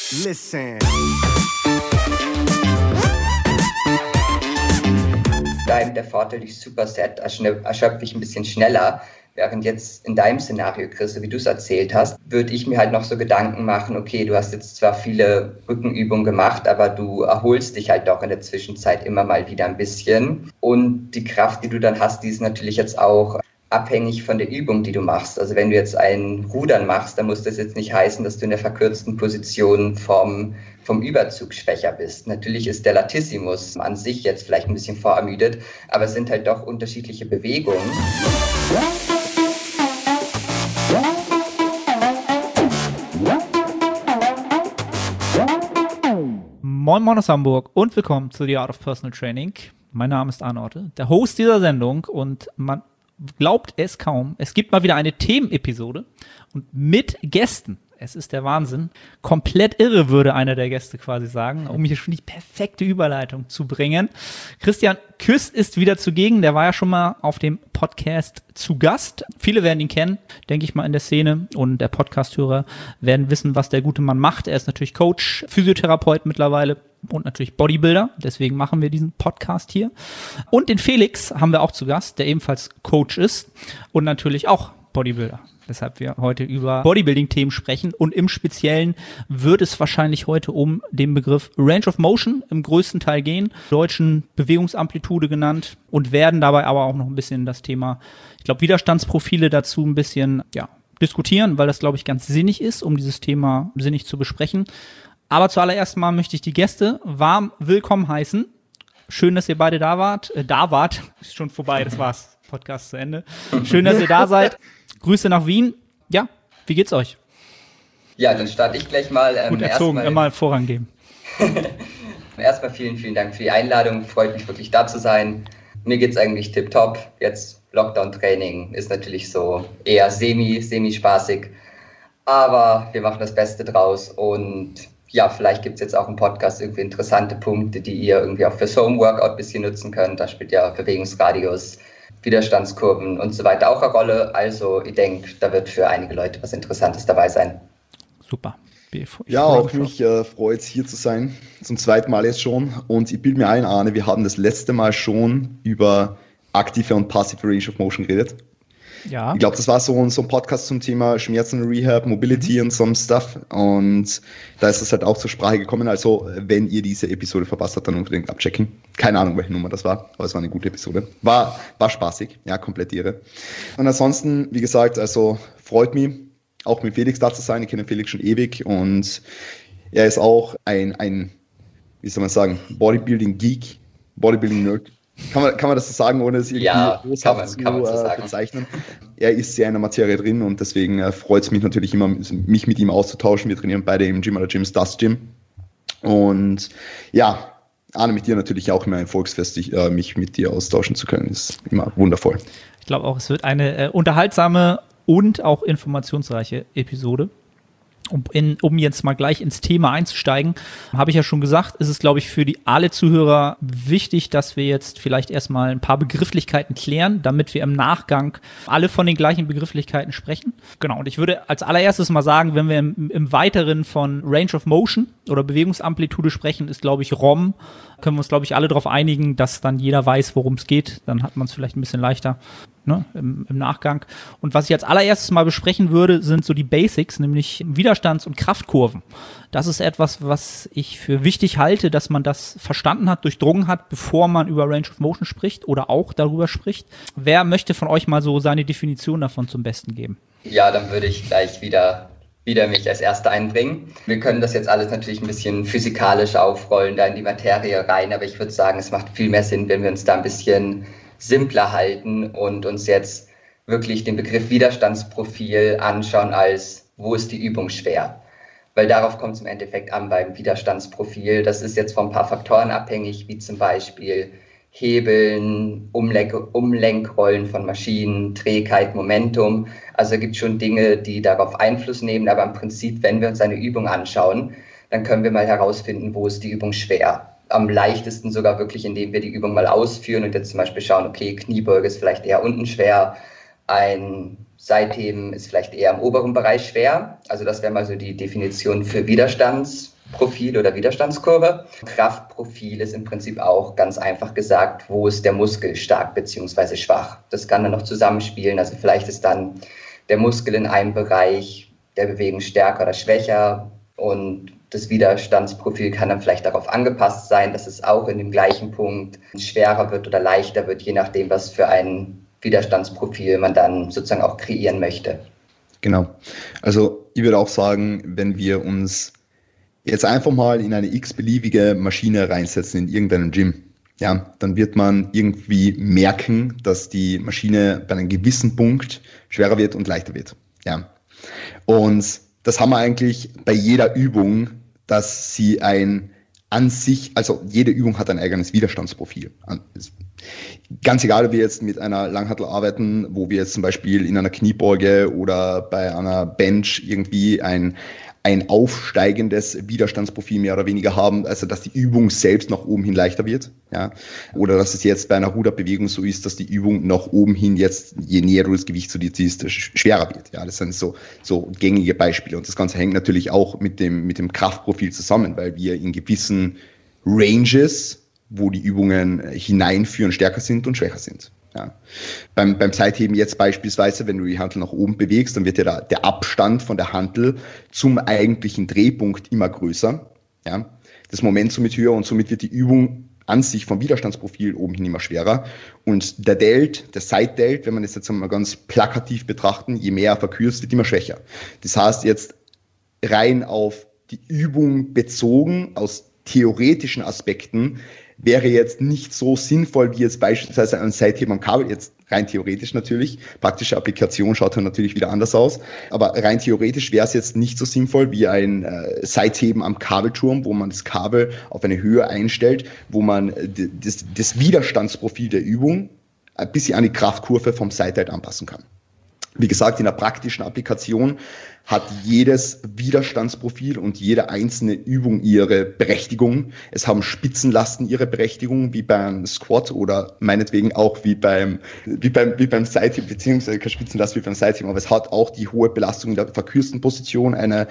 Listen. Der Vorteil durch Superset erschöpfe ich ein bisschen schneller. Während jetzt in deinem Szenario, Chris, so wie du es erzählt hast, würde ich mir halt noch so Gedanken machen, okay, du hast jetzt zwar viele Rückenübungen gemacht, aber du erholst dich halt doch in der Zwischenzeit immer mal wieder ein bisschen. Und die Kraft, die du dann hast, die ist natürlich jetzt auch abhängig von der Übung, die du machst. Also wenn du jetzt ein Rudern machst, dann muss das jetzt nicht heißen, dass du in der verkürzten Position vom Überzug schwächer bist. Natürlich ist der Latissimus an sich jetzt vielleicht ein bisschen vorermüdet, aber es sind halt doch unterschiedliche Bewegungen. Moin Moin aus Hamburg und willkommen zu The Art of Personal Training. Mein Name ist Arne Otte, der Host dieser Sendung, und man glaubt es kaum, es gibt mal wieder eine Themenepisode und mit Gästen. Es ist der Wahnsinn. Komplett irre, würde einer der Gäste quasi sagen, um hier schon die perfekte Überleitung zu bringen. Christian Küss ist wieder zugegen. Der war ja schon mal auf dem Podcast zu Gast. Viele werden ihn kennen, denke ich mal, in der Szene. Und der Podcast-Hörer werden wissen, was der gute Mann macht. Er ist natürlich Coach, Physiotherapeut mittlerweile und natürlich Bodybuilder. Deswegen machen wir diesen Podcast hier. Und den Felix haben wir auch zu Gast, der ebenfalls Coach ist und natürlich auch Bodybuilder. Weshalb wir heute über Bodybuilding-Themen sprechen, und im Speziellen wird es wahrscheinlich heute um den Begriff Range of Motion im größten Teil gehen, deutschen Bewegungsamplitude genannt, und werden dabei aber auch noch ein bisschen das Thema, ich glaube, Widerstandsprofile dazu ein bisschen diskutieren, weil das, glaube ich, ganz sinnig ist, um dieses Thema sinnig zu besprechen. Aber zuallererst mal möchte ich die Gäste warm willkommen heißen. Schön, dass ihr beide da wart. Ist schon vorbei, das war's. Podcast zu Ende. Schön, dass ihr da seid. Grüße nach Wien. Ja, wie geht's euch? Ja, dann starte ich gleich mal. Gut erzogen, immer Vorrang geben. Erstmal vielen Dank für die Einladung. Freut mich wirklich, da zu sein. Mir geht's eigentlich tipptopp. Jetzt Lockdown-Training ist natürlich so eher semi-spaßig. Aber wir machen das Beste draus. Und ja, vielleicht gibt's jetzt auch im Podcast irgendwie interessante Punkte, die ihr irgendwie auch fürs Home-Workout ein bisschen nutzen könnt. Da spielt ja Bewegungsradius, Widerstandskurven und so weiter auch eine Rolle. Also ich denke, da wird für einige Leute was Interessantes dabei sein. Super. Ja, auch mich freut es, hier zu sein. Zum zweiten Mal jetzt schon. Und ich bilde mir ein, Arne, wir hatten das letzte Mal schon über aktive und passive Range of Motion geredet. Ja. Ich glaube, das war so ein Podcast zum Thema Schmerzen, Rehab, Mobility und some stuff. Und da ist es halt auch zur Sprache gekommen. Also, wenn ihr diese Episode verpasst habt, dann unbedingt abchecken. Keine Ahnung, welche Nummer das war, aber es war eine gute Episode. War spaßig, ja, komplett irre. Und ansonsten, wie gesagt, also freut mich, auch mit Felix da zu sein. Ich kenne Felix schon ewig und er ist auch ein wie soll man sagen, Bodybuilding-Geek, Bodybuilding-Nerd. Kann man das so sagen, ohne es irgendwie großartig zu bezeichnen? Er ist sehr in der Materie drin und deswegen freut es mich natürlich immer, mich mit ihm auszutauschen. Wir trainieren beide im Gym oder Gym Stars Gym. Und ja, Arne, mit dir natürlich auch immer ein Volksfest, mich mit dir austauschen zu können, ist immer wundervoll. Ich glaube auch, es wird eine unterhaltsame und auch informationsreiche Episode. Um jetzt mal gleich ins Thema einzusteigen, habe ich ja schon gesagt, ist es, glaube ich, für alle Zuhörer wichtig, dass wir jetzt vielleicht erstmal ein paar Begrifflichkeiten klären, damit wir im Nachgang alle von den gleichen Begrifflichkeiten sprechen. Genau, und ich würde als allererstes mal sagen, wenn wir im Weiteren von Range of Motion oder Bewegungsamplitude sprechen, ist, glaube ich, ROM, können wir uns, glaube ich, alle darauf einigen, dass dann jeder weiß, worum es geht. Dann hat man es vielleicht ein bisschen leichter, ne, im Nachgang. Und was ich als allererstes mal besprechen würde, sind so die Basics, nämlich Widerstands- und Kraftkurven. Das ist etwas, was ich für wichtig halte, dass man das verstanden hat, durchdrungen hat, bevor man über Range of Motion spricht oder auch darüber spricht. Wer möchte von euch mal so seine Definition davon zum Besten geben? Ja, dann würde ich gleich wieder mich als Erster einbringen. Wir können das jetzt alles natürlich ein bisschen physikalisch aufrollen, da in die Materie rein, aber ich würde sagen, es macht viel mehr Sinn, wenn wir uns da ein bisschen simpler halten und uns jetzt wirklich den Begriff Widerstandsprofil anschauen als, wo ist die Übung schwer? Weil darauf kommt es im Endeffekt an beim Widerstandsprofil. Das ist jetzt von ein paar Faktoren abhängig, wie zum Beispiel Hebeln, Umlenkrollen von Maschinen, Trägheit, Momentum. Also es gibt schon Dinge, die darauf Einfluss nehmen, aber im Prinzip, wenn wir uns eine Übung anschauen, dann können wir mal herausfinden, wo ist die Übung schwer. Am leichtesten sogar wirklich, indem wir die Übung mal ausführen und jetzt zum Beispiel schauen, okay, Kniebeuge ist vielleicht eher unten schwer, ein Seitheben ist vielleicht eher im oberen Bereich schwer. Also das wäre mal so die Definition für Widerstandsprofil. Profil oder Widerstandskurve. Kraftprofil ist im Prinzip auch ganz einfach gesagt, wo ist der Muskel stark bzw. schwach. Das kann dann noch zusammenspielen. Also vielleicht ist dann der Muskel in einem Bereich der Bewegung stärker oder schwächer und das Widerstandsprofil kann dann vielleicht darauf angepasst sein, dass es auch in dem gleichen Punkt schwerer wird oder leichter wird, je nachdem, was für ein Widerstandsprofil man dann sozusagen auch kreieren möchte. Genau. Also ich würde auch sagen, wenn wir uns jetzt einfach mal in eine x-beliebige Maschine reinsetzen in irgendeinem Gym, ja, dann wird man irgendwie merken, dass die Maschine bei einem gewissen Punkt schwerer wird und leichter wird. Ja. Und das haben wir eigentlich bei jeder Übung, dass sie also jede Übung hat ein eigenes Widerstandsprofil. Ganz egal, ob wir jetzt mit einer Langhantel arbeiten, wo wir jetzt zum Beispiel in einer Kniebeuge oder bei einer Bench irgendwie ein aufsteigendes Widerstandsprofil mehr oder weniger haben, also dass die Übung selbst nach oben hin leichter wird, ja, oder dass es jetzt bei einer Ruderbewegung so ist, dass die Übung nach oben hin jetzt, je näher du das Gewicht zu dir ziehst, schwerer wird, ja, das sind so gängige Beispiele und das Ganze hängt natürlich auch mit dem Kraftprofil zusammen, weil wir in gewissen Ranges, wo die Übungen hineinführen, stärker sind und schwächer sind. Ja. Beim Seitheben jetzt beispielsweise, wenn du die Hantel nach oben bewegst, dann wird ja der Abstand von der Hantel zum eigentlichen Drehpunkt immer größer. Ja. Das Momentum wird höher und somit wird die Übung an sich vom Widerstandsprofil oben hin immer schwerer. Und der Side-Delt, wenn man das jetzt mal ganz plakativ betrachten, je mehr er verkürzt, wird immer schwächer. Das heißt jetzt rein auf die Übung bezogen, aus theoretischen Aspekten, wäre jetzt nicht so sinnvoll wie jetzt beispielsweise ein Seitheben am Kabel, jetzt rein theoretisch natürlich. Praktische Applikation schaut dann natürlich wieder anders aus. Aber rein theoretisch wäre es jetzt nicht so sinnvoll wie ein Seitheben am Kabelturm, wo man das Kabel auf eine Höhe einstellt, wo man das Widerstandsprofil der Übung ein bisschen an die Kraftkurve vom Side-Delt anpassen kann. Wie gesagt, in der praktischen Applikation hat jedes Widerstandsprofil und jede einzelne Übung ihre Berechtigung. Es haben Spitzenlasten ihre Berechtigung, wie beim Squat oder meinetwegen auch wie beim Seitheben, beziehungsweise keine Spitzenlast wie beim Seitheben, aber es hat auch die hohe Belastung in der verkürzten Position einen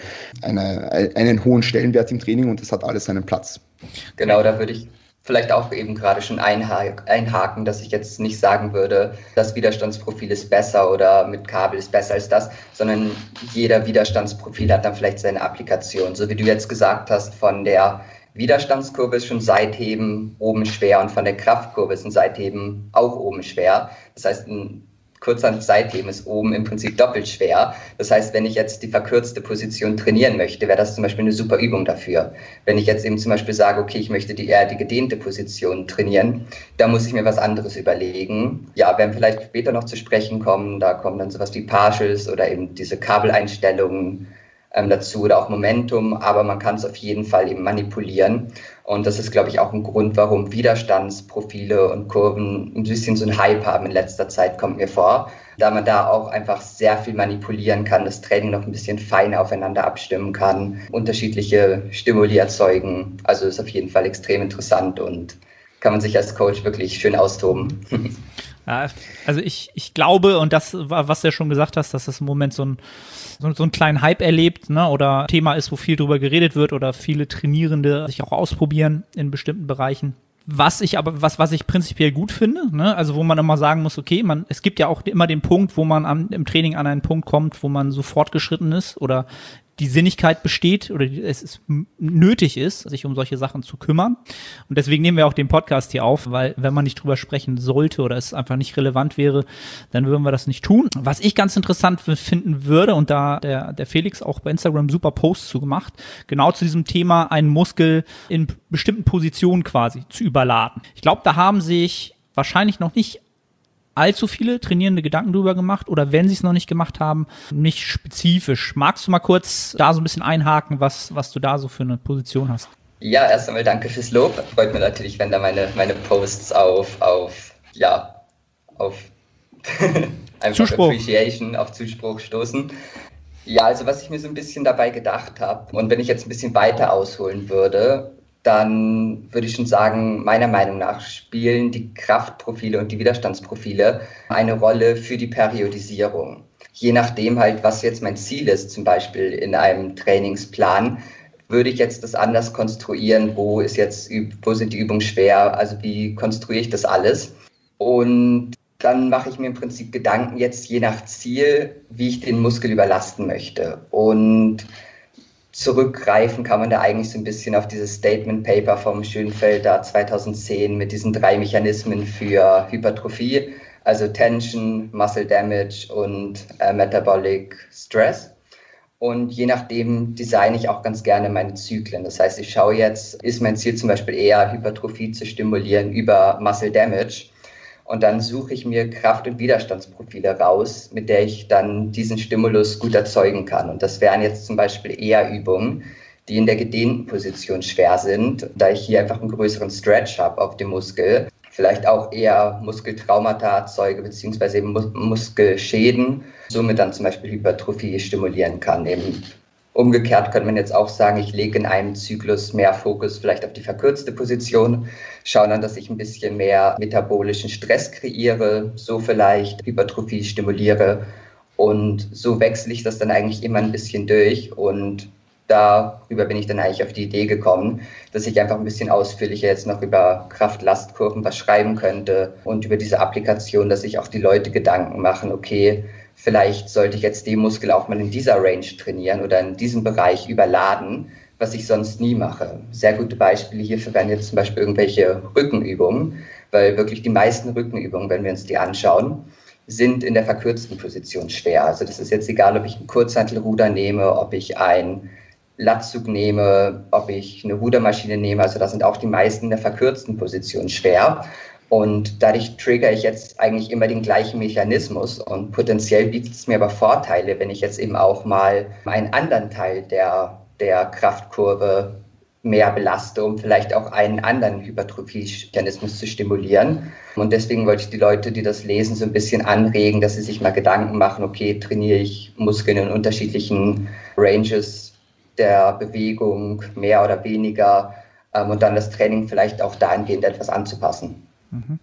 hohen Stellenwert im Training und es hat alles seinen Platz. Genau, da würde ich vielleicht auch eben gerade schon einhaken, dass ich jetzt nicht sagen würde, das Widerstandsprofil ist besser oder mit Kabel ist besser als das, sondern jeder Widerstandsprofil hat dann vielleicht seine Applikation. So wie du jetzt gesagt hast, von der Widerstandskurve ist schon Seitheben oben schwer und von der Kraftkurve ist ein Seitheben auch oben schwer. Das heißt, ein Kurzhantel-Seitheben ist oben im Prinzip doppelt schwer. Das heißt, wenn ich jetzt die verkürzte Position trainieren möchte, wäre das zum Beispiel eine super Übung dafür. Wenn ich jetzt eben zum Beispiel sage, okay, ich möchte eher die gedehnte Position trainieren, da muss ich mir was anderes überlegen. Ja, werden vielleicht später noch zu sprechen kommen, da kommen dann sowas wie Partials oder eben diese Kabeleinstellungen dazu oder auch Momentum, aber man kann es auf jeden Fall eben manipulieren. Und das ist, glaube ich, auch ein Grund, warum Widerstandsprofile und Kurven ein bisschen so einen Hype haben in letzter Zeit, kommt mir vor. Da man da auch einfach sehr viel manipulieren kann, das Training noch ein bisschen feiner aufeinander abstimmen kann, unterschiedliche Stimuli erzeugen. Also ist auf jeden Fall extrem interessant und kann man sich als Coach wirklich schön austoben. Ja, also ich glaube, und das war, was du ja schon gesagt hast, dass das im Moment so einen kleinen Hype erlebt, ne, oder Thema ist, wo viel drüber geredet wird oder viele Trainierende sich auch ausprobieren in bestimmten Bereichen. Was ich prinzipiell gut finde, ne, also wo man immer sagen muss, okay, es gibt ja auch immer den Punkt, wo man im Training an einen Punkt kommt, wo man so fortgeschritten ist oder die Sinnigkeit besteht oder es nötig ist, sich um solche Sachen zu kümmern. Und deswegen nehmen wir auch den Podcast hier auf, weil wenn man nicht drüber sprechen sollte oder es einfach nicht relevant wäre, dann würden wir das nicht tun. Was ich ganz interessant finden würde, und da der Felix auch bei Instagram super Posts zu gemacht, genau zu diesem Thema, einen Muskel in bestimmten Positionen quasi zu überladen. Ich glaube, da haben sich wahrscheinlich noch nicht allzu viele trainierende Gedanken drüber gemacht oder wenn sie es noch nicht gemacht haben, nicht spezifisch. Magst du mal kurz da so ein bisschen einhaken, was du da so für eine Position hast? Ja, erst einmal danke fürs Lob. Freut mich natürlich, wenn da meine Posts auf einfach Zuspruch. Appreciation, auf Zuspruch stoßen. Ja, also was ich mir so ein bisschen dabei gedacht habe und wenn ich jetzt ein bisschen weiter ausholen würde, dann würde ich schon sagen, meiner Meinung nach spielen die Kraftprofile und die Widerstandsprofile eine Rolle für die Periodisierung. Je nachdem halt, was jetzt mein Ziel ist, zum Beispiel in einem Trainingsplan, würde ich jetzt das anders konstruieren, wo sind die Übungen schwer, also wie konstruiere ich das alles? Und dann mache ich mir im Prinzip Gedanken jetzt je nach Ziel, wie ich den Muskel überlasten möchte. Und zurückgreifen kann man da eigentlich so ein bisschen auf dieses Statement Paper vom Schönfelder 2010 mit diesen 3 Mechanismen für Hypertrophie, also Tension, Muscle Damage und Metabolic Stress. Und je nachdem designe ich auch ganz gerne meine Zyklen. Das heißt, ich schaue jetzt, ist mein Ziel zum Beispiel eher Hypertrophie zu stimulieren über Muscle Damage. Und dann suche ich mir Kraft- und Widerstandsprofile raus, mit der ich dann diesen Stimulus gut erzeugen kann. Und das wären jetzt zum Beispiel eher Übungen, die in der gedehnten Position schwer sind, da ich hier einfach einen größeren Stretch habe auf dem Muskel. Vielleicht auch eher Muskeltraumata erzeuge, beziehungsweise eben Muskelschäden, somit dann zum Beispiel Hypertrophie stimulieren kann. Eben umgekehrt könnte man jetzt auch sagen, ich lege in einem Zyklus mehr Fokus vielleicht auf die verkürzte Position, schaue dann, dass ich ein bisschen mehr metabolischen Stress kreiere, so vielleicht Hypertrophie stimuliere und so wechsle ich das dann eigentlich immer ein bisschen durch und darüber bin ich dann eigentlich auf die Idee gekommen, dass ich einfach ein bisschen ausführlicher jetzt noch über Kraft-Last-Kurven was schreiben könnte und über diese Applikation, dass sich auch die Leute Gedanken machen, okay, vielleicht sollte ich jetzt den Muskel auch mal in dieser Range trainieren oder in diesem Bereich überladen, was ich sonst nie mache. Sehr gute Beispiele hierfür wären jetzt zum Beispiel irgendwelche Rückenübungen, weil wirklich die meisten Rückenübungen, wenn wir uns die anschauen, sind in der verkürzten Position schwer. Also das ist jetzt egal, ob ich ein Kurzhantelruder nehme, ob ich ein Latzug nehme, ob ich eine Rudermaschine nehme, also da sind auch die meisten in der verkürzten Position schwer. Und dadurch triggere ich jetzt eigentlich immer den gleichen Mechanismus und potenziell bietet es mir aber Vorteile, wenn ich jetzt eben auch mal einen anderen Teil der Kraftkurve mehr belaste, um vielleicht auch einen anderen Hypertrophie-Mechanismus zu stimulieren. Und deswegen wollte ich die Leute, die das lesen, so ein bisschen anregen, dass sie sich mal Gedanken machen, okay, trainiere ich Muskeln in unterschiedlichen Ranges der Bewegung, mehr oder weniger, und dann das Training vielleicht auch dahingehend etwas anzupassen. Mhm.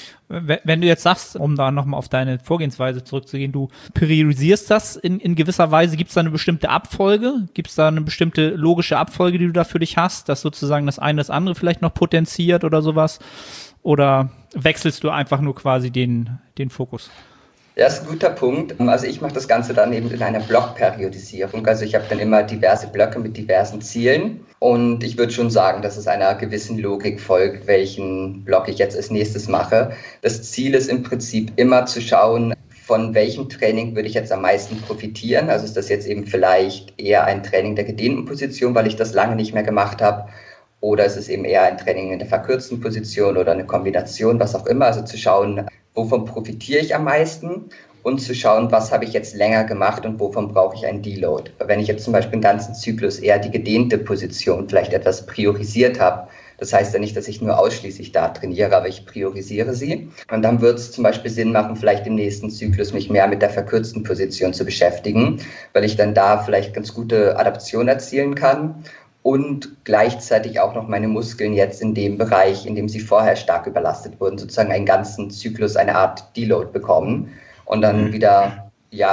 Wenn du jetzt sagst, um da nochmal auf deine Vorgehensweise zurückzugehen, du priorisierst das in gewisser Weise, gibt es da eine bestimmte Abfolge? Gibt es da eine bestimmte logische Abfolge, die du da für dich hast, dass sozusagen das eine das andere vielleicht noch potenziert oder sowas? Oder wechselst du einfach nur quasi den Fokus? Ja, ist ein guter Punkt. Also ich mache das Ganze dann eben in einer Blockperiodisierung. Also ich habe dann immer diverse Blöcke mit diversen Zielen. Und ich würde schon sagen, dass es einer gewissen Logik folgt, welchen Block ich jetzt als nächstes mache. Das Ziel ist im Prinzip immer zu schauen, von welchem Training würde ich jetzt am meisten profitieren. Also ist das jetzt eben vielleicht eher ein Training der gedehnten Position, weil ich das lange nicht mehr gemacht habe. Oder ist es eben eher ein Training in der verkürzten Position oder eine Kombination, was auch immer. Also zu schauen, wovon profitiere ich am meisten und zu schauen, was habe ich jetzt länger gemacht und wovon brauche ich einen Deload. Wenn ich jetzt zum Beispiel im ganzen Zyklus eher die gedehnte Position vielleicht etwas priorisiert habe, das heißt ja nicht, dass ich nur ausschließlich da trainiere, aber ich priorisiere sie. Und dann wird es zum Beispiel Sinn machen, vielleicht im nächsten Zyklus mich mehr mit der verkürzten Position zu beschäftigen, weil ich dann da vielleicht ganz gute Adaption erzielen kann. Und gleichzeitig auch noch meine Muskeln jetzt in dem Bereich, in dem sie vorher stark überlastet wurden, sozusagen einen ganzen Zyklus, eine Art Deload bekommen und dann wieder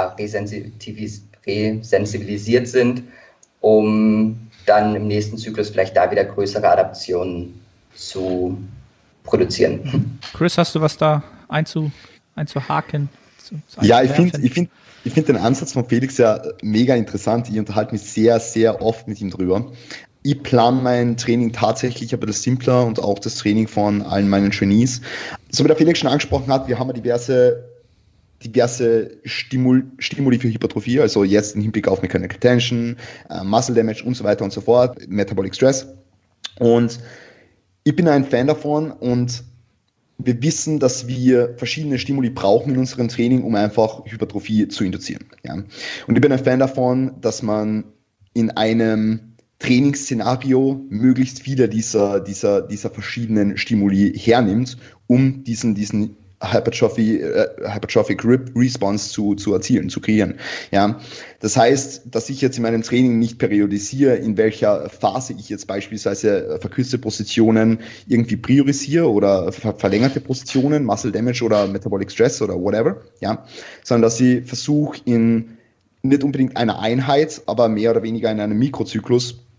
resensibilisiert sind, um dann im nächsten Zyklus vielleicht da wieder größere Adaptionen zu produzieren. Chris, hast du was da einzuhaken? Ja, ich finde den Ansatz von Felix ja mega interessant. Ich unterhalte mich sehr, sehr oft mit ihm drüber. Ich plane mein Training tatsächlich aber das simpler und auch das Training von allen meinen Trainees. So wie der Felix schon angesprochen hat, wir haben ja diverse Stimuli für Hypertrophie, also jetzt im Hinblick auf Mechanical Tension, Muscle Damage und so weiter und so fort, Metabolic Stress. Und ich bin ein Fan davon und wir wissen, dass wir verschiedene Stimuli brauchen in unserem Training, um einfach Hypertrophie zu induzieren. Ja. Und ich bin ein Fan davon, dass man in einem Trainingsszenario möglichst viele dieser verschiedenen Stimuli hernimmt, um diesen Hypertrophic Grip Response zu erzielen, zu kreieren. Ja, das heißt, dass ich jetzt in meinem Training nicht periodisiere, in welcher Phase ich jetzt beispielsweise verkürzte Positionen irgendwie priorisiere oder verlängerte Positionen, Muscle Damage oder Metabolic Stress oder whatever, ja, sondern dass ich versuche in nicht unbedingt einer Einheit, aber mehr oder weniger in einem Mikrozyklus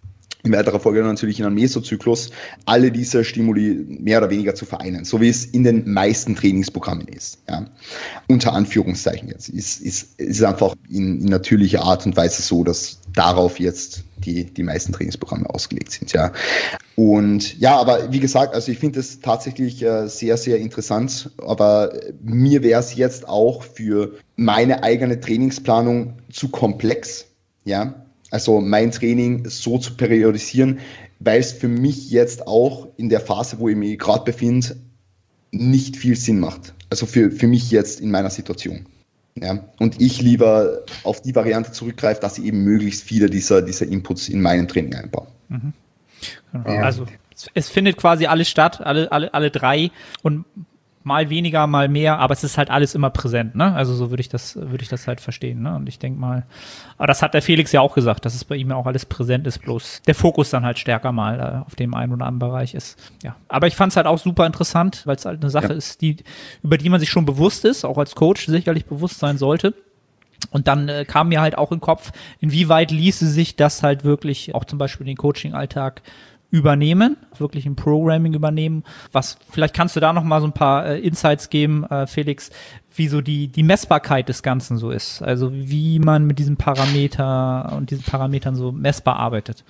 in weiterer Folge natürlich in einem Mesozyklus, alle diese Stimuli mehr oder weniger zu vereinen, so wie es in den meisten Trainingsprogrammen ist. Ja. Unter Anführungszeichen jetzt. Ist einfach in natürlicher Art und Weise so, dass darauf jetzt die meisten Trainingsprogramme ausgelegt sind. Ja. Und ja, aber wie gesagt, also ich finde es tatsächlich sehr, sehr interessant, aber mir wäre es jetzt auch für meine eigene Trainingsplanung zu komplex, ja. Also mein Training so zu periodisieren, weil es für mich jetzt auch in der Phase, wo ich mich gerade befinde, nicht viel Sinn macht. Also für mich jetzt in meiner Situation. Ja. Und ich lieber auf die Variante zurückgreife, dass ich eben möglichst viele dieser Inputs in meinem Training einbaue. Mhm. Genau. Ja. Also es findet quasi alles statt, alle drei und mal weniger, mal mehr, aber es ist halt alles immer präsent, ne? Also so würde ich das halt verstehen, ne? Und ich denke mal, aber das hat der Felix ja auch gesagt, dass es bei ihm ja auch alles präsent ist, bloß der Fokus dann halt stärker mal auf dem einen oder anderen Bereich ist. Ja. Aber ich fand es halt auch super interessant, weil es halt eine Sache ist, über die man sich schon bewusst ist, auch als Coach sicherlich bewusst sein sollte. Und dann kam mir halt auch in den Kopf, inwieweit ließe sich das halt wirklich auch zum Beispiel den Coaching-Alltag übernehmen, wirklich im Programming übernehmen. Vielleicht kannst du da noch mal so ein paar Insights geben, Felix, wie so die Messbarkeit des Ganzen so ist. Also wie man mit diesem Parameter und diesen Parametern so messbar arbeitet.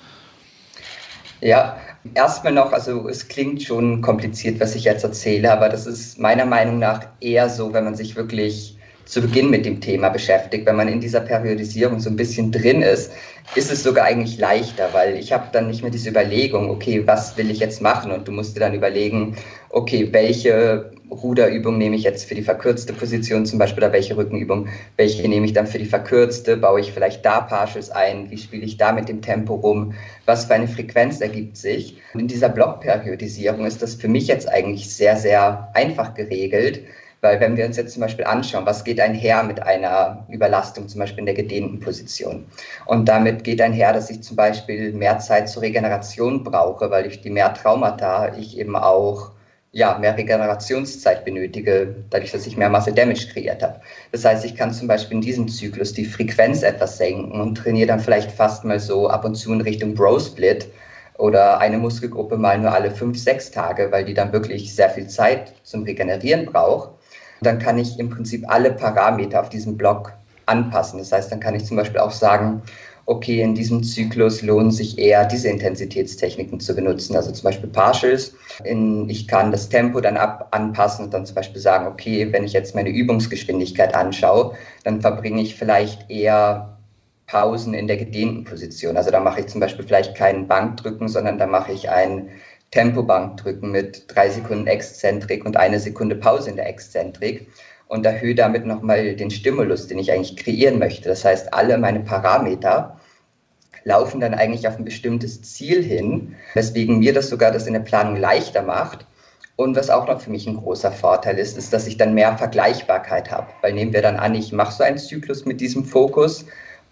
Ja, erstmal noch, also es klingt schon kompliziert, was ich jetzt erzähle, aber das ist meiner Meinung nach eher so, wenn man sich wirklich zu Beginn mit dem Thema beschäftigt, wenn man in dieser Periodisierung so ein bisschen drin ist es sogar eigentlich leichter, weil ich habe dann nicht mehr diese Überlegung, okay, was will ich jetzt machen? Und du musst dir dann überlegen, okay, welche Ruderübung nehme ich jetzt für die verkürzte Position zum Beispiel oder welche Rückenübung, welche nehme ich dann für die verkürzte, baue ich vielleicht da Partials ein, wie spiele ich da mit dem Tempo rum, was für eine Frequenz ergibt sich. Und in dieser Blockperiodisierung ist das für mich jetzt eigentlich sehr, sehr einfach geregelt, weil wenn wir uns jetzt zum Beispiel anschauen, was geht einher mit einer Überlastung, zum Beispiel in der gedehnten Position. Und damit geht einher, dass ich zum Beispiel mehr Zeit zur Regeneration brauche, weil durch die mehr Traumata ich eben auch mehr Regenerationszeit benötige, dadurch, dass ich mehr Muscle Damage kreiert habe. Das heißt, ich kann zum Beispiel in diesem Zyklus die Frequenz etwas senken und trainiere dann vielleicht fast mal so ab und zu in Richtung Bro-Split oder eine Muskelgruppe mal nur alle 5-6 Tage, weil die dann wirklich sehr viel Zeit zum Regenerieren braucht. Dann kann ich im Prinzip alle Parameter auf diesem Block anpassen. Das heißt, dann kann ich zum Beispiel auch sagen, okay, in diesem Zyklus lohnen sich eher diese Intensitätstechniken zu benutzen, also zum Beispiel Partials. Ich kann das Tempo dann anpassen und dann zum Beispiel sagen, okay, wenn ich jetzt meine Übungsgeschwindigkeit anschaue, dann verbringe ich vielleicht eher Pausen in der gedehnten Position. Also da mache ich zum Beispiel vielleicht keinen Bankdrücken, sondern da mache ich ein Tempobankdrücken mit 3 Sekunden Exzentrik und 1 Sekunde Pause in der Exzentrik und erhöhe damit nochmal den Stimulus, den ich eigentlich kreieren möchte. Das heißt, alle meine Parameter laufen dann eigentlich auf ein bestimmtes Ziel hin, weswegen mir das sogar das in der Planung leichter macht. Und was auch noch für mich ein großer Vorteil ist, ist, dass ich dann mehr Vergleichbarkeit habe. Weil nehmen wir dann an, ich mache so einen Zyklus mit diesem Fokus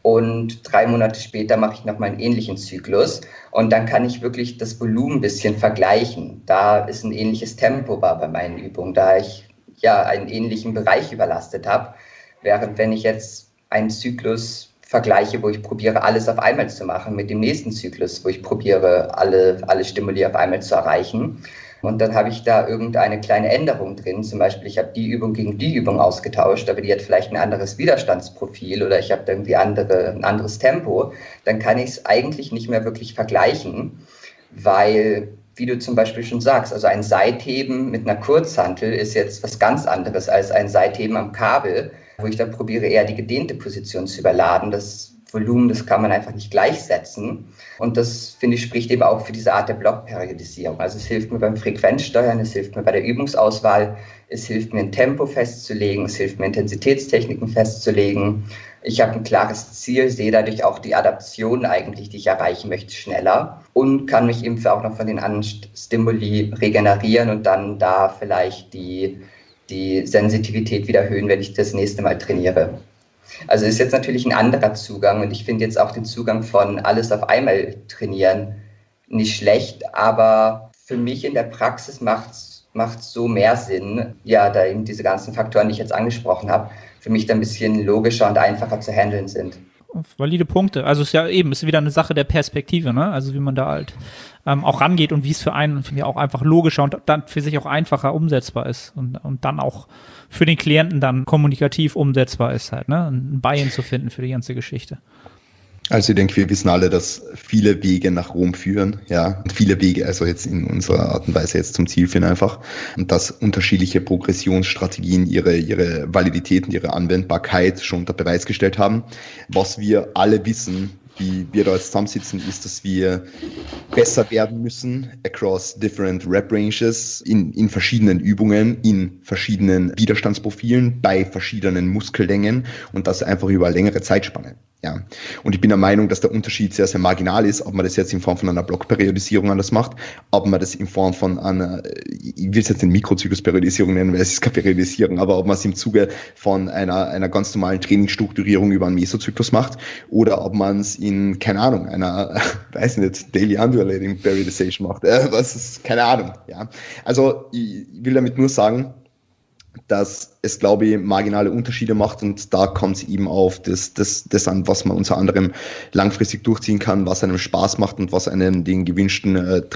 und 3 Monate später mache ich nochmal einen ähnlichen Zyklus und dann kann ich wirklich das Volumen ein bisschen vergleichen. Da ist ein ähnliches Tempo war bei meinen Übungen, da ich einen ähnlichen Bereich überlastet habe, während wenn ich jetzt einen Zyklus vergleiche, wo ich probiere, alles auf einmal zu machen, mit dem nächsten Zyklus, wo ich probiere, alle Stimuli auf einmal zu erreichen. Und dann habe ich da irgendeine kleine Änderung drin. Zum Beispiel, ich habe die Übung gegen die Übung ausgetauscht, aber die hat vielleicht ein anderes Widerstandsprofil oder ich habe irgendwie ein anderes Tempo. Dann kann ich es eigentlich nicht mehr wirklich vergleichen, weil, wie du zum Beispiel schon sagst, also ein Seitheben mit einer Kurzhantel ist jetzt was ganz anderes als ein Seitheben am Kabel, wo ich dann probiere, eher die gedehnte Position zu überladen. Das Volumen, das kann man einfach nicht gleichsetzen. Und das, finde ich, spricht eben auch für diese Art der Blockperiodisierung. Also es hilft mir beim Frequenzsteuern, es hilft mir bei der Übungsauswahl, es hilft mir ein Tempo festzulegen, es hilft mir Intensitätstechniken festzulegen. Ich habe ein klares Ziel, sehe dadurch auch die Adaption eigentlich, die ich erreichen möchte, schneller und kann mich eben auch noch von den anderen Stimuli regenerieren und dann da vielleicht die Sensitivität wieder erhöhen, wenn ich das nächste Mal trainiere. Also ist jetzt natürlich ein anderer Zugang und ich finde jetzt auch den Zugang von alles auf einmal trainieren nicht schlecht, aber für mich in der Praxis macht so mehr Sinn, da eben diese ganzen Faktoren, die ich jetzt angesprochen habe, für mich dann ein bisschen logischer und einfacher zu handeln sind. valide Punkte. Also ist wieder eine Sache der Perspektive, ne? Also wie man da halt auch rangeht und wie es für einen, finde ich, auch einfach logischer und dann für sich auch einfacher umsetzbar ist und dann auch für den Klienten dann kommunikativ umsetzbar ist halt, ne? Ein Buy-in zu finden für die ganze Geschichte. Also ich denke, wir wissen alle, dass viele Wege nach Rom führen, ja, und viele Wege, also jetzt in unserer Art und Weise jetzt zum Ziel führen einfach, und dass unterschiedliche Progressionsstrategien ihre Validität und ihre Anwendbarkeit schon unter Beweis gestellt haben. Was wir alle wissen, wie wir da jetzt zusammensitzen, ist, dass wir besser werden müssen across different Rep Ranges in verschiedenen Übungen, in verschiedenen Widerstandsprofilen, bei verschiedenen Muskellängen und das einfach über eine längere Zeitspanne. Ja, und ich bin der Meinung, dass der Unterschied sehr, sehr marginal ist, ob man das jetzt in Form von einer Blockperiodisierung anders macht, ob man das in Form von einer, ich will es jetzt eine Mikrozyklusperiodisierung nennen, weil es ist keine Periodisierung, aber ob man es im Zuge von einer ganz normalen Trainingsstrukturierung über einen Mesozyklus macht oder ob man es in, keine Ahnung, einer, weiß nicht, Daily Undulating Periodization macht, was ist, keine Ahnung, ja. Also, ich will damit nur sagen, dass es, glaube ich, marginale Unterschiede macht und da kommt es eben auf das an, was man unter anderem langfristig durchziehen kann, was einem Spaß macht und was einem den gewünschten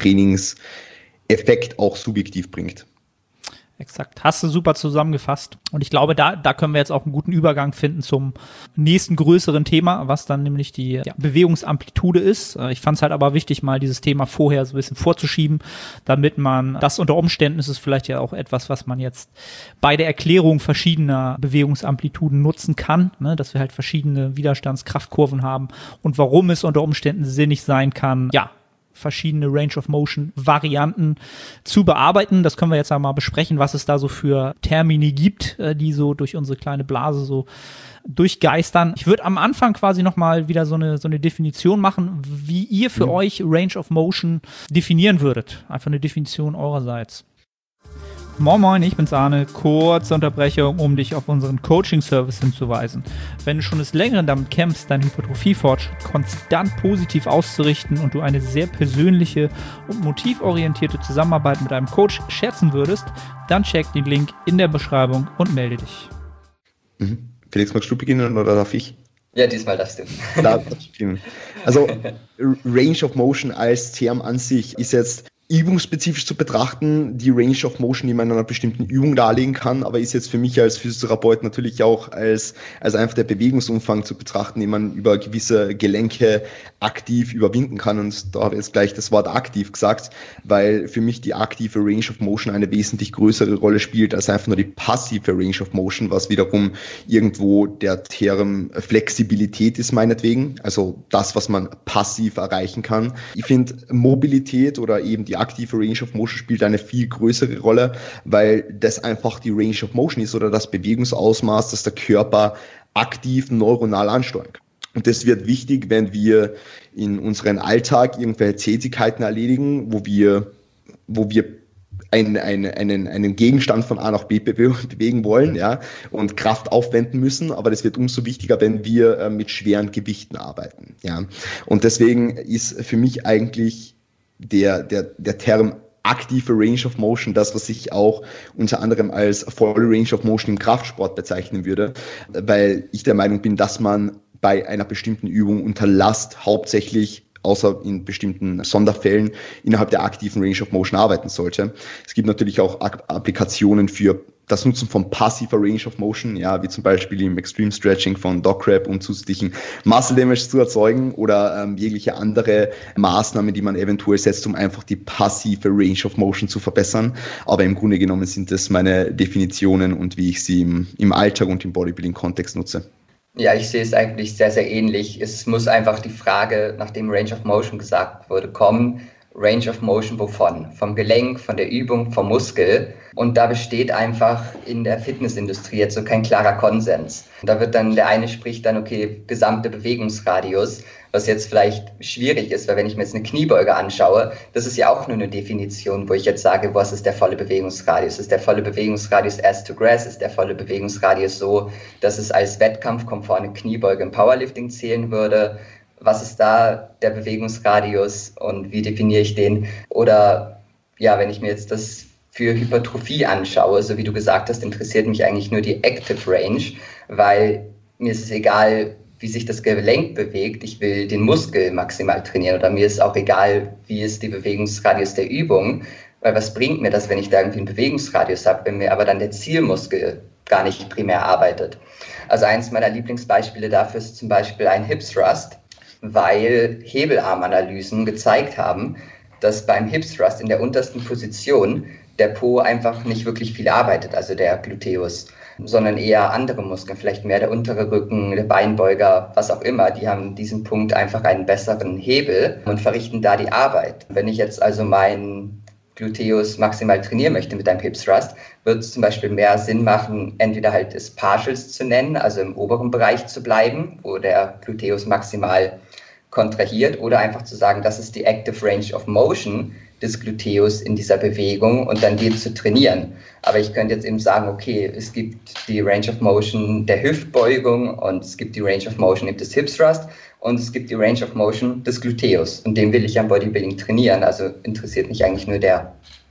Trainingseffekt auch subjektiv bringt. Exakt. Hast du super zusammengefasst. Und ich glaube, da können wir jetzt auch einen guten Übergang finden zum nächsten größeren Thema, was dann nämlich die Bewegungsamplitude ist. Ich fand es halt aber wichtig, mal dieses Thema vorher so ein bisschen vorzuschieben, damit man das unter Umständen ist es vielleicht ja auch etwas, was man jetzt bei der Erklärung verschiedener Bewegungsamplituden nutzen kann, ne, dass wir halt verschiedene Widerstandskraftkurven haben und warum es unter Umständen sinnig sein kann, verschiedene Range-of-Motion-Varianten zu bearbeiten. Das können wir jetzt einmal besprechen, was es da so für Termini gibt, die so durch unsere kleine Blase so durchgeistern. Ich würde am Anfang quasi nochmal wieder so eine Definition machen, wie ihr für euch Range-of-Motion definieren würdet. Einfach eine Definition eurerseits. Moin Moin, ich bin's Arne. Kurze Unterbrechung, um dich auf unseren Coaching-Service hinzuweisen. Wenn du schon des Längeren damit kämpfst, deinen Hypertrophie-Fortschritt konstant positiv auszurichten und du eine sehr persönliche und motivorientierte Zusammenarbeit mit einem Coach schätzen würdest, dann check den Link in der Beschreibung und melde dich. Felix, magst du beginnen oder darf ich? Ja, diesmal darfst du. Also Range of Motion als Term an sich ist jetzt übungsspezifisch zu betrachten, die Range of Motion, die man in einer bestimmten Übung darlegen kann, aber ist jetzt für mich als Physiotherapeut natürlich auch als einfach der Bewegungsumfang zu betrachten, den man über gewisse Gelenke aktiv überwinden kann. Und da habe ich jetzt gleich das Wort aktiv gesagt, weil für mich die aktive Range of Motion eine wesentlich größere Rolle spielt als einfach nur die passive Range of Motion, was wiederum irgendwo der Term Flexibilität ist meinetwegen, also das, was man passiv erreichen kann. Ich finde Mobilität oder eben die aktive Range of Motion spielt eine viel größere Rolle, weil das einfach die Range of Motion ist oder das Bewegungsausmaß, das der Körper aktiv neuronal ansteuern kann. Und das wird wichtig, wenn wir in unserem Alltag irgendwelche Tätigkeiten erledigen, wo wir einen Gegenstand von A nach B bewegen wollen, ja, und Kraft aufwenden müssen, aber das wird umso wichtiger, wenn wir mit schweren Gewichten arbeiten, ja. Und deswegen ist für mich eigentlich der Term aktive Range of Motion, das, was ich auch unter anderem als volle Range of Motion im Kraftsport bezeichnen würde, weil ich der Meinung bin, dass man bei einer bestimmten Übung unter Last hauptsächlich, außer in bestimmten Sonderfällen, innerhalb der aktiven Range of Motion arbeiten sollte. Es gibt natürlich auch Applikationen für das Nutzen von passiver Range of Motion, ja, wie zum Beispiel im Extreme Stretching von Dog-Crab, um zusätzlichen Muscle Damage zu erzeugen oder jegliche andere Maßnahmen, die man eventuell setzt, um einfach die passive Range of Motion zu verbessern. Aber im Grunde genommen sind das meine Definitionen und wie ich sie im Alltag und im Bodybuilding-Kontext nutze. Ja, ich sehe es eigentlich sehr, sehr ähnlich. Es muss einfach die Frage, nachdem Range of Motion gesagt wurde, kommen. Range of Motion wovon? Vom Gelenk, von der Übung, vom Muskel. Und da besteht einfach in der Fitnessindustrie jetzt so kein klarer Konsens. Und da wird dann, der eine spricht dann, okay, gesamte Bewegungsradius, was jetzt vielleicht schwierig ist, weil wenn ich mir jetzt eine Kniebeuge anschaue, das ist ja auch nur eine Definition, wo ich jetzt sage, was ist der volle Bewegungsradius? Ist der volle Bewegungsradius as to grass? Ist der volle Bewegungsradius so, dass es als wettkampfkonforme Kniebeuge im Powerlifting zählen würde? Was ist da der Bewegungsradius und wie definiere ich den? Oder ja, wenn ich mir jetzt das für Hypertrophie anschaue, so wie du gesagt hast, interessiert mich eigentlich nur die Active Range, weil mir ist es egal, wie sich das Gelenk bewegt. Ich will den Muskel maximal trainieren oder mir ist auch egal, wie ist die Bewegungsradius der Übung, weil was bringt mir das, wenn ich da irgendwie einen Bewegungsradius habe, wenn mir aber dann der Zielmuskel gar nicht primär arbeitet. Also eins meiner Lieblingsbeispiele dafür ist zum Beispiel ein Hip Thrust, weil Hebelarmanalysen gezeigt haben, dass beim Hip Thrust in der untersten Position der Po einfach nicht wirklich viel arbeitet, also der Gluteus, sondern eher andere Muskeln, vielleicht mehr der untere Rücken, der Beinbeuger, was auch immer. Die haben an diesem Punkt einfach einen besseren Hebel und verrichten da die Arbeit. Wenn ich jetzt also meinen Gluteus maximal trainieren möchte mit einem Hip Thrust, wird es zum Beispiel mehr Sinn machen, entweder halt es Partials zu nennen, also im oberen Bereich zu bleiben, wo der Gluteus maximal kontrahiert, oder einfach zu sagen, das ist die Active Range of Motion des Gluteus in dieser Bewegung und dann den zu trainieren. Aber ich könnte jetzt eben sagen, okay, es gibt die Range of Motion der Hüftbeugung und es gibt die Range of Motion des Hip Thrust und es gibt die Range of Motion des Gluteus und den will ich am Bodybuilding trainieren, also interessiert mich eigentlich nur der.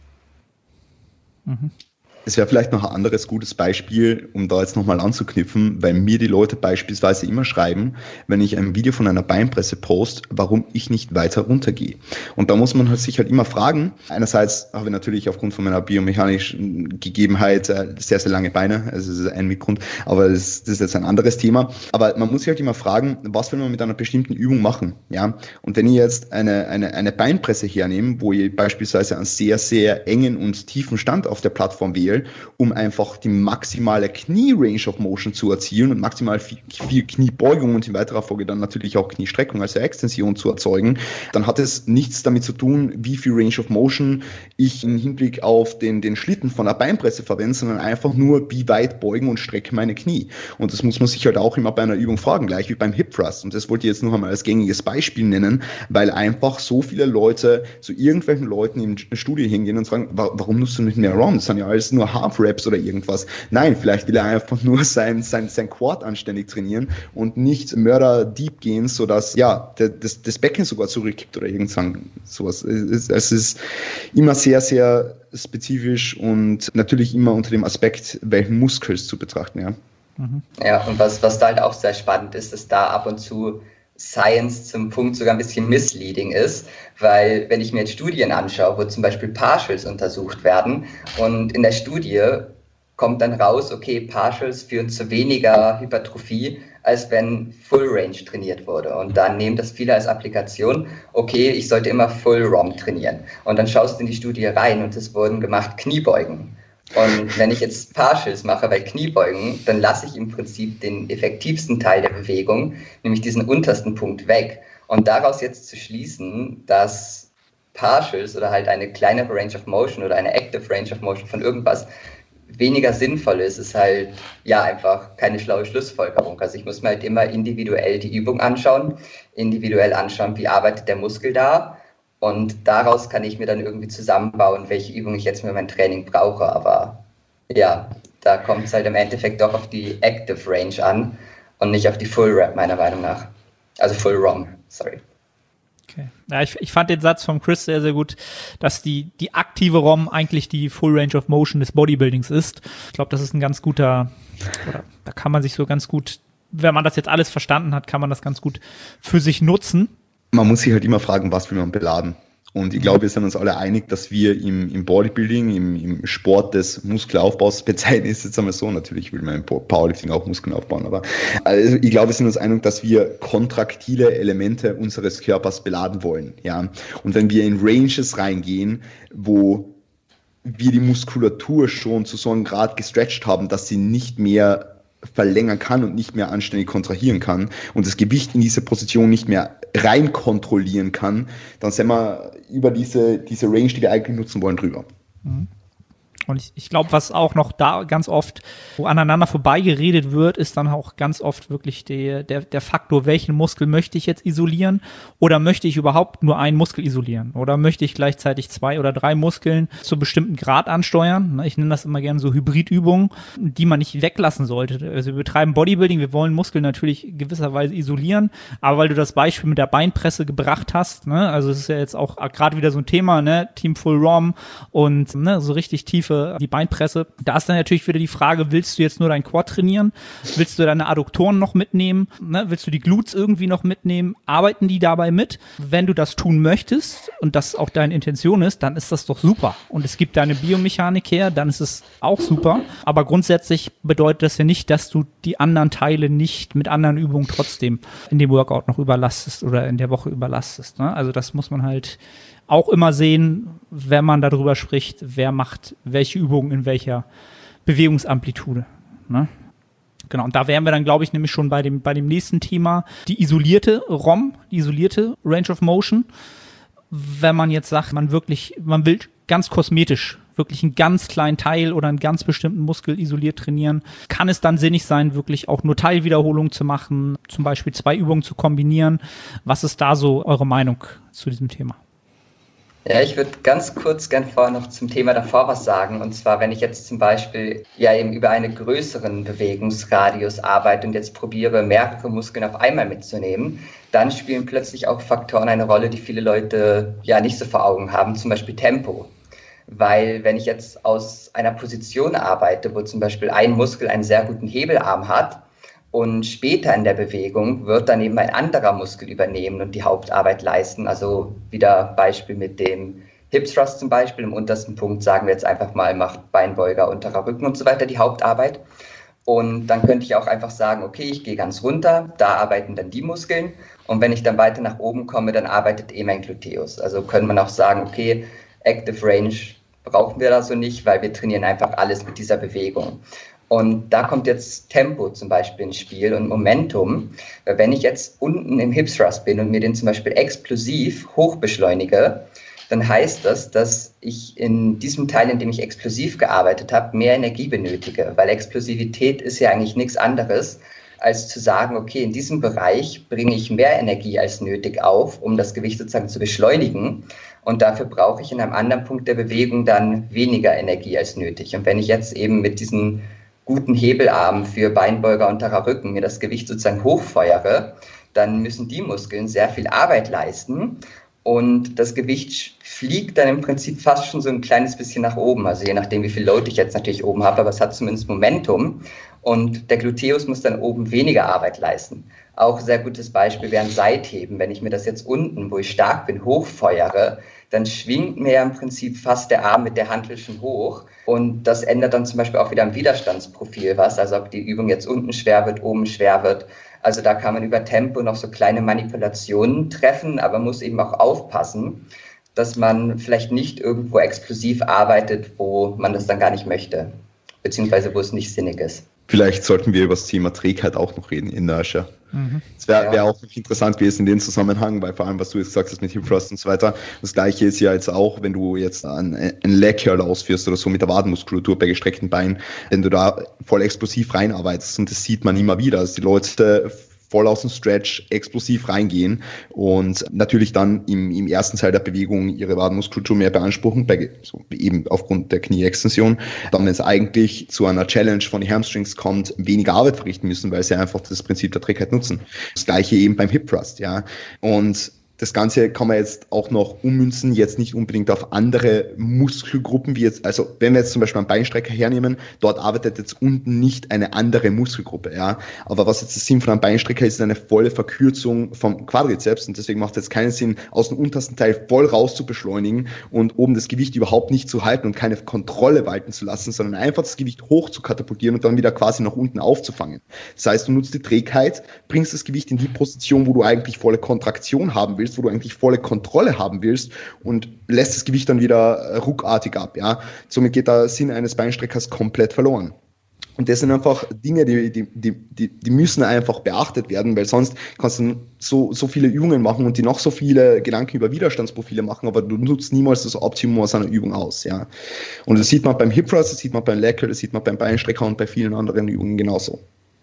Mhm. Es wäre vielleicht noch ein anderes gutes Beispiel, um da jetzt nochmal anzuknüpfen, weil mir die Leute beispielsweise immer schreiben, wenn ich ein Video von einer Beinpresse poste, warum ich nicht weiter runtergehe. Und da muss man sich halt immer fragen, einerseits habe ich natürlich aufgrund von meiner biomechanischen Gegebenheit sehr, sehr lange Beine, also das ist ein Mitgrund, aber das ist jetzt ein anderes Thema. Aber man muss sich halt immer fragen, was will man mit einer bestimmten Übung machen? Ja? Und wenn ich jetzt eine Beinpresse hernehme, wo ich beispielsweise einen sehr, sehr engen und tiefen Stand auf der Plattform wähle, um einfach die maximale Knie-Range of Motion zu erzielen und maximal viel Kniebeugung und in weiterer Folge dann natürlich auch Kniestreckung, also Extension zu erzeugen, dann hat es nichts damit zu tun, wie viel Range of Motion ich im Hinblick auf den Schlitten von der Beinpresse verwende, sondern einfach nur, wie weit beugen und strecke meine Knie. Und das muss man sich halt auch immer bei einer Übung fragen, gleich wie beim Hip Thrust. Und das wollte ich jetzt noch einmal als gängiges Beispiel nennen, weil einfach so viele Leute zu irgendwelchen Leuten im Studio hingehen und sagen, warum nutzt du nicht mehr ROM? Das sind ja alles nur Half-Raps oder irgendwas. Nein, vielleicht will er einfach nur sein Quad anständig trainieren und nicht Mörder-Deep gehen, sodass ja das Becken sogar zurückkippt oder sowas. Es ist immer sehr, sehr spezifisch und natürlich immer unter dem Aspekt, welchen Muskels zu betrachten, ja. Mhm. Ja, und was da halt auch sehr spannend ist, dass da ab und zu Science zum Punkt sogar ein bisschen misleading ist, weil wenn ich mir jetzt Studien anschaue, wo zum Beispiel Partials untersucht werden und in der Studie kommt dann raus, okay, Partials führen zu weniger Hypertrophie, als wenn Full Range trainiert wurde. Und dann nehmen das viele als Applikation, okay, ich sollte immer Full ROM trainieren. Und dann schaust du in die Studie rein und es wurden gemacht Kniebeugen. Und wenn ich jetzt Partials mache bei Kniebeugen, dann lasse ich im Prinzip den effektivsten Teil der Bewegung, nämlich diesen untersten Punkt, weg. Und daraus jetzt zu schließen, dass Partials oder halt eine kleinere Range of Motion oder eine Active Range of Motion von irgendwas weniger sinnvoll ist halt ja einfach keine schlaue Schlussfolgerung. Also ich muss mir halt immer individuell die Übung anschauen, wie arbeitet der Muskel da. Und daraus kann ich mir dann irgendwie zusammenbauen, welche Übung ich jetzt für mein Training brauche. Aber ja, da kommt es halt im Endeffekt doch auf die Active Range an und nicht auf die Full Rep, meiner Meinung nach. Also Full ROM, sorry. Okay. Ja, ich fand den Satz von Chris sehr, sehr gut, dass die aktive ROM eigentlich die Full Range of Motion des Bodybuildings ist. Ich glaube, das ist ein ganz guter, oder da kann man sich so ganz gut, wenn man das jetzt alles verstanden hat, kann man das ganz gut für sich nutzen. Man muss sich halt immer fragen, was will man beladen. Und ich glaube, wir sind uns alle einig, dass wir im Bodybuilding, im Sport des Muskelaufbaus, bezeichnen ist jetzt einmal so, natürlich will man im Powerlifting auch Muskeln aufbauen, aber also ich glaube, wir sind uns einig, dass wir kontraktile Elemente unseres Körpers beladen wollen. Ja? Und wenn wir in Ranges reingehen, wo wir die Muskulatur schon zu so einem Grad gestretcht haben, dass sie nicht mehr verlängern kann und nicht mehr anständig kontrahieren kann und das Gewicht in diese Position nicht mehr rein kontrollieren kann, dann sind wir über diese Range, die wir eigentlich nutzen wollen, drüber. Mhm. Und ich glaube, was auch noch da ganz oft, wo aneinander vorbeigeredet wird, ist dann auch ganz oft wirklich der Faktor, welchen Muskel möchte ich jetzt isolieren oder möchte ich überhaupt nur einen Muskel isolieren oder möchte ich gleichzeitig 2 oder 3 Muskeln zu bestimmten Grad ansteuern. Ich nenne das immer gerne so Hybridübungen, die man nicht weglassen sollte. Also wir betreiben Bodybuilding, wir wollen Muskeln natürlich gewisserweise isolieren, aber weil du das Beispiel mit der Beinpresse gebracht hast, ne, also es ist ja jetzt auch gerade wieder so ein Thema, ne, Team Full ROM und ne, so richtig tiefe Griffe, die Beinpresse. Da ist dann natürlich wieder die Frage, willst du jetzt nur dein Quad trainieren? Willst du deine Adduktoren noch mitnehmen? Ne? Willst du die Glutes irgendwie noch mitnehmen? Arbeiten die dabei mit? Wenn du das tun möchtest und das auch deine Intention ist, dann ist das doch super. Und es gibt deine Biomechanik her, dann ist es auch super. Aber grundsätzlich bedeutet das ja nicht, dass du die anderen Teile nicht mit anderen Übungen trotzdem in dem Workout noch überlastest oder in der Woche überlastest. Ne? Also das muss man halt auch immer sehen, wenn man darüber spricht, wer macht welche Übungen in welcher Bewegungsamplitude. Ne? Genau, und da wären wir dann, glaube ich, nämlich schon bei dem nächsten Thema, die isolierte ROM, die isolierte Range of Motion. Wenn man jetzt sagt, man will ganz kosmetisch wirklich einen ganz kleinen Teil oder einen ganz bestimmten Muskel isoliert trainieren, kann es dann sinnig sein, wirklich auch nur Teilwiederholungen zu machen, zum Beispiel 2 Übungen zu kombinieren. Was ist da so eure Meinung zu diesem Thema? Ja, ich würde ganz kurz gern vorher noch zum Thema davor was sagen. Und zwar, wenn ich jetzt zum Beispiel ja eben über einen größeren Bewegungsradius arbeite und jetzt probiere, mehrere Muskeln auf einmal mitzunehmen, dann spielen plötzlich auch Faktoren eine Rolle, die viele Leute ja nicht so vor Augen haben, zum Beispiel Tempo. Weil wenn ich jetzt aus einer Position arbeite, wo zum Beispiel ein Muskel einen sehr guten Hebelarm hat, und später in der Bewegung wird dann eben ein anderer Muskel übernehmen und die Hauptarbeit leisten. Also wieder Beispiel mit dem Hip Thrust zum Beispiel. Im untersten Punkt sagen wir jetzt einfach mal, macht Beinbeuger, unterer Rücken und so weiter die Hauptarbeit. Und dann könnte ich auch einfach sagen, okay, ich gehe ganz runter, da arbeiten dann die Muskeln. Und wenn ich dann weiter nach oben komme, dann arbeitet mein Gluteus. Also könnte man auch sagen, okay, Active Range brauchen wir da so nicht, weil wir trainieren einfach alles mit dieser Bewegung. Und da kommt jetzt Tempo zum Beispiel ins Spiel und Momentum. Wenn ich jetzt unten im Hip Thrust bin und mir den zum Beispiel explosiv hoch beschleunige, dann heißt das, dass ich in diesem Teil, in dem ich explosiv gearbeitet habe, mehr Energie benötige. Weil Explosivität ist ja eigentlich nichts anderes, als zu sagen, okay, in diesem Bereich bringe ich mehr Energie als nötig auf, um das Gewicht sozusagen zu beschleunigen. Und dafür brauche ich in einem anderen Punkt der Bewegung dann weniger Energie als nötig. Und wenn ich jetzt eben mit diesen guten Hebelarm für Beinbeuger, unterer Rücken mir das Gewicht sozusagen hochfeuere, dann müssen die Muskeln sehr viel Arbeit leisten und das Gewicht fliegt dann im Prinzip fast schon so ein kleines bisschen nach oben, also je nachdem, wie viel Load ich jetzt natürlich oben habe, aber es hat zumindest Momentum und der Gluteus muss dann oben weniger Arbeit leisten. Auch sehr gutes Beispiel wäre ein Seitheben. Wenn ich mir das jetzt unten, wo ich stark bin, hochfeuere, dann schwingt mir im Prinzip fast der Arm mit der Hantel schon hoch. Und das ändert dann zum Beispiel auch wieder am Widerstandsprofil was, also ob die Übung jetzt unten schwer wird, oben schwer wird. Also da kann man über Tempo noch so kleine Manipulationen treffen, aber muss eben auch aufpassen, dass man vielleicht nicht irgendwo explosiv arbeitet, wo man das dann gar nicht möchte, beziehungsweise wo es nicht sinnig ist. Vielleicht sollten wir über das Thema Trägheit auch noch reden, Inertia. Es wäre auch interessant gewesen in dem Zusammenhang, weil vor allem, was du jetzt gesagt hast mit Hip Thrust und so weiter, das Gleiche ist ja jetzt auch, wenn du jetzt einen Leg Curl ausführst oder so mit der Wadenmuskulatur bei gestreckten Beinen, wenn du da voll explosiv reinarbeitest und das sieht man immer wieder, dass die Leute voll aus dem Stretch explosiv reingehen und natürlich dann im ersten Teil der Bewegung ihre Wadenmuskulatur mehr beanspruchen, eben aufgrund der Knieextension. Dann, wenn es eigentlich zu einer Challenge von den Hamstrings kommt, weniger Arbeit verrichten müssen, weil sie einfach das Prinzip der Trägheit nutzen. Das Gleiche eben beim Hip Thrust, ja. Und das Ganze kann man jetzt auch noch ummünzen, jetzt nicht unbedingt auf andere Muskelgruppen, wie jetzt, also wenn wir jetzt zum Beispiel einen Beinstrecker hernehmen, dort arbeitet jetzt unten nicht eine andere Muskelgruppe, ja. Aber was jetzt der Sinn von einem Beinstrecker ist, eine volle Verkürzung vom Quadrizeps und deswegen macht es jetzt keinen Sinn, aus dem untersten Teil voll raus zu beschleunigen und oben das Gewicht überhaupt nicht zu halten und keine Kontrolle walten zu lassen, sondern einfach das Gewicht hoch zu katapultieren und dann wieder quasi nach unten aufzufangen. Das heißt, du nutzt die Trägheit, bringst das Gewicht in die Position, wo du eigentlich volle Kontraktion haben willst, wo du eigentlich volle Kontrolle haben willst und lässt das Gewicht dann wieder ruckartig ab. Ja? Somit geht der Sinn eines Beinstreckers komplett verloren. Und das sind einfach Dinge, die müssen einfach beachtet werden, weil sonst kannst du so viele Übungen machen und die noch so viele Gedanken über Widerstandsprofile machen, aber du nutzt niemals das Optimum aus einer Übung aus. Ja? Und das sieht man beim Hip Thrust, das sieht man beim Leg Curl, das sieht man beim Beinstrecker und bei vielen anderen Übungen genauso.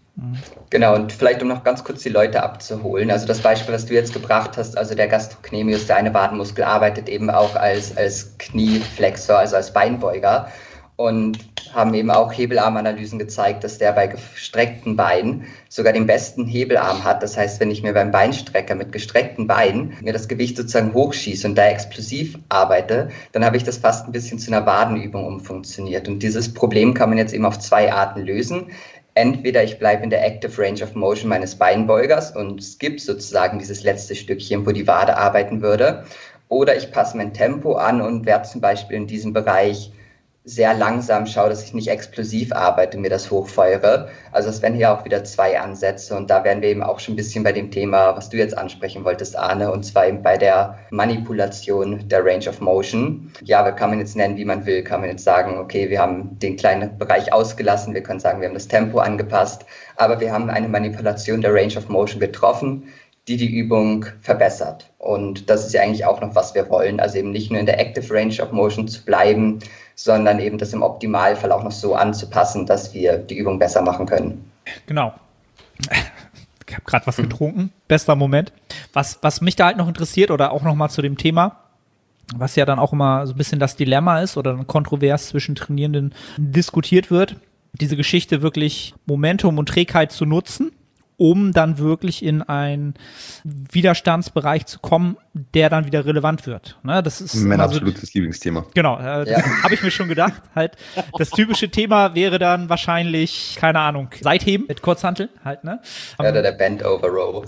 Genau, und vielleicht um noch ganz kurz die Leute abzuholen, also das Beispiel, was du jetzt gebracht hast, also der Gastrocnemius, der eine Wadenmuskel, arbeitet eben auch als Knieflexor, also als Beinbeuger. und haben eben auch Hebelarmanalysen gezeigt, dass der bei gestreckten Beinen sogar den besten Hebelarm hat. Das heißt, wenn ich mir beim Beinstrecker mit gestreckten Beinen mir das Gewicht sozusagen hochschieße und da explosiv arbeite, dann habe ich das fast ein bisschen zu einer Wadenübung umfunktioniert. Und dieses Problem kann man jetzt eben auf 2 Arten lösen. Entweder ich bleibe in der Active Range of Motion meines Beinbeugers und skippe sozusagen dieses letzte Stückchen, wo die Wade arbeiten würde, oder ich passe mein Tempo an und werde zum Beispiel in diesem Bereich sehr langsam, schaue, dass ich nicht explosiv arbeite, mir das hochfeuere. Also es wären hier auch wieder 2 Ansätze und da wären wir eben auch schon ein bisschen bei dem Thema, was du jetzt ansprechen wolltest, Arne, und zwar eben bei der Manipulation der Range of Motion. Ja, kann man jetzt nennen, wie man will, kann man jetzt sagen, okay, wir haben den kleinen Bereich ausgelassen, wir können sagen, wir haben das Tempo angepasst, aber wir haben eine Manipulation der Range of Motion getroffen, die Übung verbessert. Und das ist ja eigentlich auch noch, was wir wollen. Also eben nicht nur in der Active Range of Motion zu bleiben, sondern eben das im Optimalfall auch noch so anzupassen, dass wir die Übung besser machen können. Genau. Ich habe gerade was getrunken. Bester Moment. Was mich da halt noch interessiert oder auch noch mal zu dem Thema, was ja dann auch immer so ein bisschen das Dilemma ist oder dann kontrovers zwischen Trainierenden diskutiert wird, diese Geschichte wirklich Momentum und Trägheit zu nutzen, um dann wirklich in einen Widerstandsbereich zu kommen, der dann wieder relevant wird. Ne, das ist mein absolutes Lieblingsthema. Genau, das habe ich mir schon gedacht. Halt, das typische Thema wäre dann wahrscheinlich, keine Ahnung, Seitheben mit Kurzhanteln halt, ne? Oder der Bend Over Row.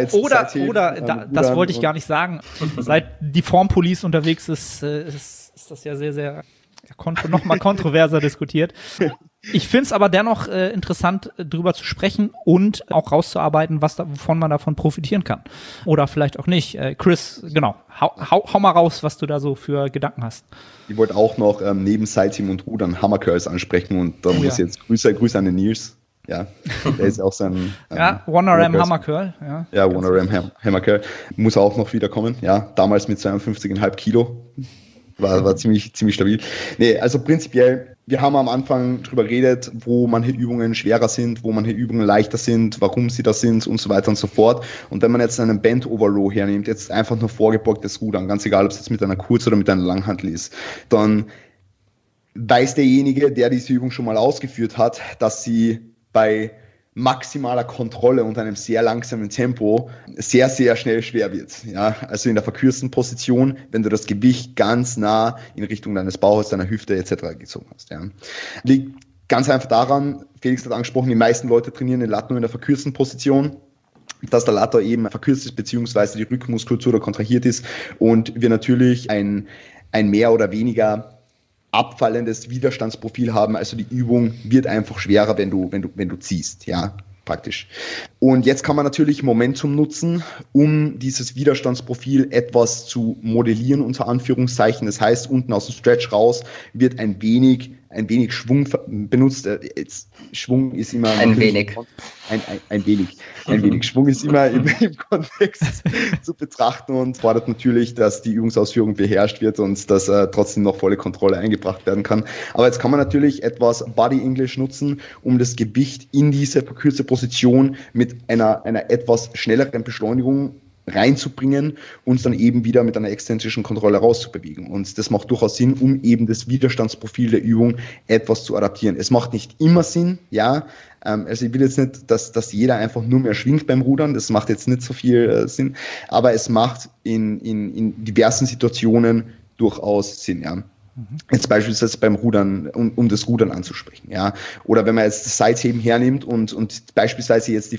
Das wollte ich gar nicht sagen. Seit die Formpolice unterwegs ist das ja sehr, sehr noch mal kontroverser diskutiert. Ich finde es aber dennoch interessant, drüber zu sprechen und auch rauszuarbeiten, wovon man davon profitieren kann. Oder vielleicht auch nicht. Chris, genau, hau mal raus, was du da so für Gedanken hast. Ich wollte auch noch neben Seitheben und Rudern Hammer Curls ansprechen und da muss jetzt Grüße an den Nils. Ja, der ist auch so ein One-RM Hammer Curl. Ja, One-RM Hammer Curl. Muss auch noch wiederkommen. Ja, damals mit 52,5 Kilo. War ziemlich stabil. Nee, also prinzipiell, wir haben am Anfang drüber geredet, wo manche Übungen schwerer sind, wo manche Übungen leichter sind, warum sie das sind und so weiter und so fort. Und wenn man jetzt einen Bend Over Row hernimmt, jetzt einfach nur vorgebeugtes Rudern, ganz egal, ob es jetzt mit einer Kurz- oder mit einer Langhantel ist, dann weiß derjenige, der diese Übung schon mal ausgeführt hat, dass sie bei maximaler Kontrolle und einem sehr langsamen Tempo sehr, sehr schnell schwer wird. Ja, also in der verkürzten Position, wenn du das Gewicht ganz nah in Richtung deines Bauches, deiner Hüfte etc. gezogen hast. Ja. Liegt ganz einfach daran, Felix hat angesprochen, die meisten Leute trainieren den Lat nur in der verkürzten Position, dass der Lat eben verkürzt ist, beziehungsweise die Rückenmuskulatur da kontrahiert ist und wir natürlich ein mehr oder weniger abfallendes Widerstandsprofil haben, also die Übung wird einfach schwerer, wenn du ziehst, ja, praktisch. Und jetzt kann man natürlich Momentum nutzen, um dieses Widerstandsprofil etwas zu modellieren, unter Anführungszeichen. Das heißt, unten aus dem Stretch raus wird ein wenig Schwung benutzt. Schwung ist immer ein wenig Schwung ist immer im Kontext zu betrachten und fordert natürlich, dass die Übungsausführung beherrscht wird und dass trotzdem noch volle Kontrolle eingebracht werden kann. Aber jetzt kann man natürlich etwas Body English nutzen, um das Gewicht in diese verkürzte Position mit einer etwas schnelleren Beschleunigung reinzubringen und dann eben wieder mit einer exzentrischen Kontrolle rauszubewegen. Und das macht durchaus Sinn, um eben das Widerstandsprofil der Übung etwas zu adaptieren. Es macht nicht immer Sinn, ja. Also ich will jetzt nicht, dass jeder einfach nur mehr schwingt beim Rudern, das macht jetzt nicht so viel Sinn, aber es macht in diversen Situationen durchaus Sinn, ja. Jetzt beispielsweise beim Rudern, um das Rudern anzusprechen, ja. Oder wenn man jetzt das Seitheben hernimmt und beispielsweise jetzt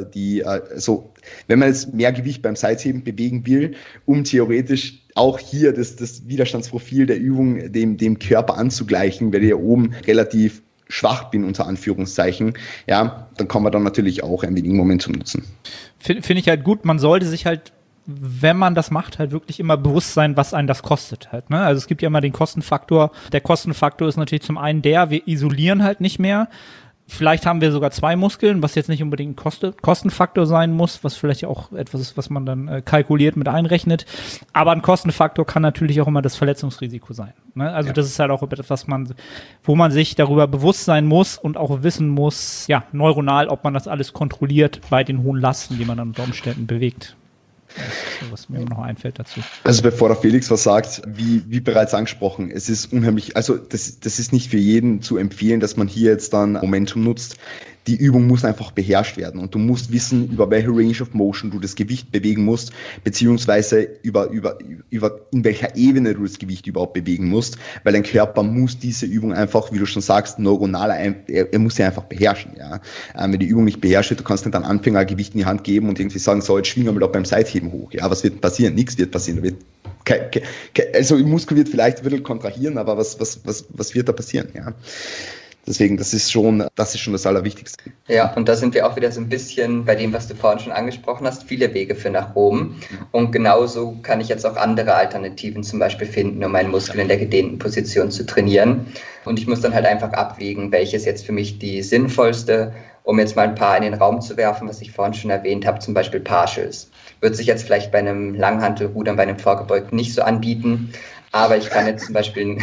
wenn man jetzt mehr Gewicht beim Seitheben bewegen will, um theoretisch auch hier das Widerstandsprofil der Übung dem Körper anzugleichen, weil ich ja oben relativ schwach bin, unter Anführungszeichen, ja, dann kann man dann natürlich auch ein wenig Momentum nutzen. Finde ich halt gut, man sollte sich halt, wenn man das macht, halt wirklich immer bewusst sein, was einen das kostet halt, ne? Also es gibt ja immer den Kostenfaktor. Der Kostenfaktor ist natürlich zum einen wir isolieren halt nicht mehr. Vielleicht haben wir sogar 2 Muskeln, was jetzt nicht unbedingt ein Kostenfaktor sein muss, was vielleicht auch etwas ist, was man dann kalkuliert mit einrechnet. Aber ein Kostenfaktor kann natürlich auch immer das Verletzungsrisiko sein, ne? Also das ist halt auch etwas, wo man sich darüber bewusst sein muss und auch wissen muss, ja, neuronal, ob man das alles kontrolliert bei den hohen Lasten, die man dann unter Umständen bewegt. Das ist so, was mir noch einfällt dazu. Also bevor der Felix was sagt, wie bereits angesprochen, es ist unheimlich, also das ist nicht für jeden zu empfehlen, dass man hier jetzt dann Momentum nutzt. Die Übung muss einfach beherrscht werden und du musst wissen, über welche Range of Motion du das Gewicht bewegen musst, beziehungsweise über in welcher Ebene du das Gewicht überhaupt bewegen musst, weil dein Körper muss diese Übung einfach, wie du schon sagst, neuronal, er muss sie einfach beherrschen. Ja? Wenn die Übung nicht beherrscht wird, du kannst nicht einen Anfänger Gewicht in die Hand geben und irgendwie sagen, so, jetzt schwingen wir mal beim Seitheben hoch. Ja, was wird passieren? Nichts wird passieren. Da wird also im Muskel wird vielleicht ein bisschen kontrahieren, aber was wird da passieren? Ja? Deswegen, das ist schon das Allerwichtigste. Ja, und da sind wir auch wieder so ein bisschen bei dem, was du vorhin schon angesprochen hast, viele Wege für nach oben. Und genauso kann ich jetzt auch andere Alternativen zum Beispiel finden, um meinen Muskel in der gedehnten Position zu trainieren. Und ich muss dann halt einfach abwägen, welches jetzt für mich die sinnvollste, um jetzt mal ein paar in den Raum zu werfen, was ich vorhin schon erwähnt habe, zum Beispiel Partials. Wird sich jetzt vielleicht bei einem Langhantelrudern, bei einem Vorgebeugten nicht so anbieten, aber ich kann jetzt zum Beispiel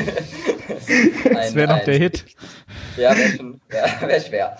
das wäre noch der Hit. Ja, wäre schwer.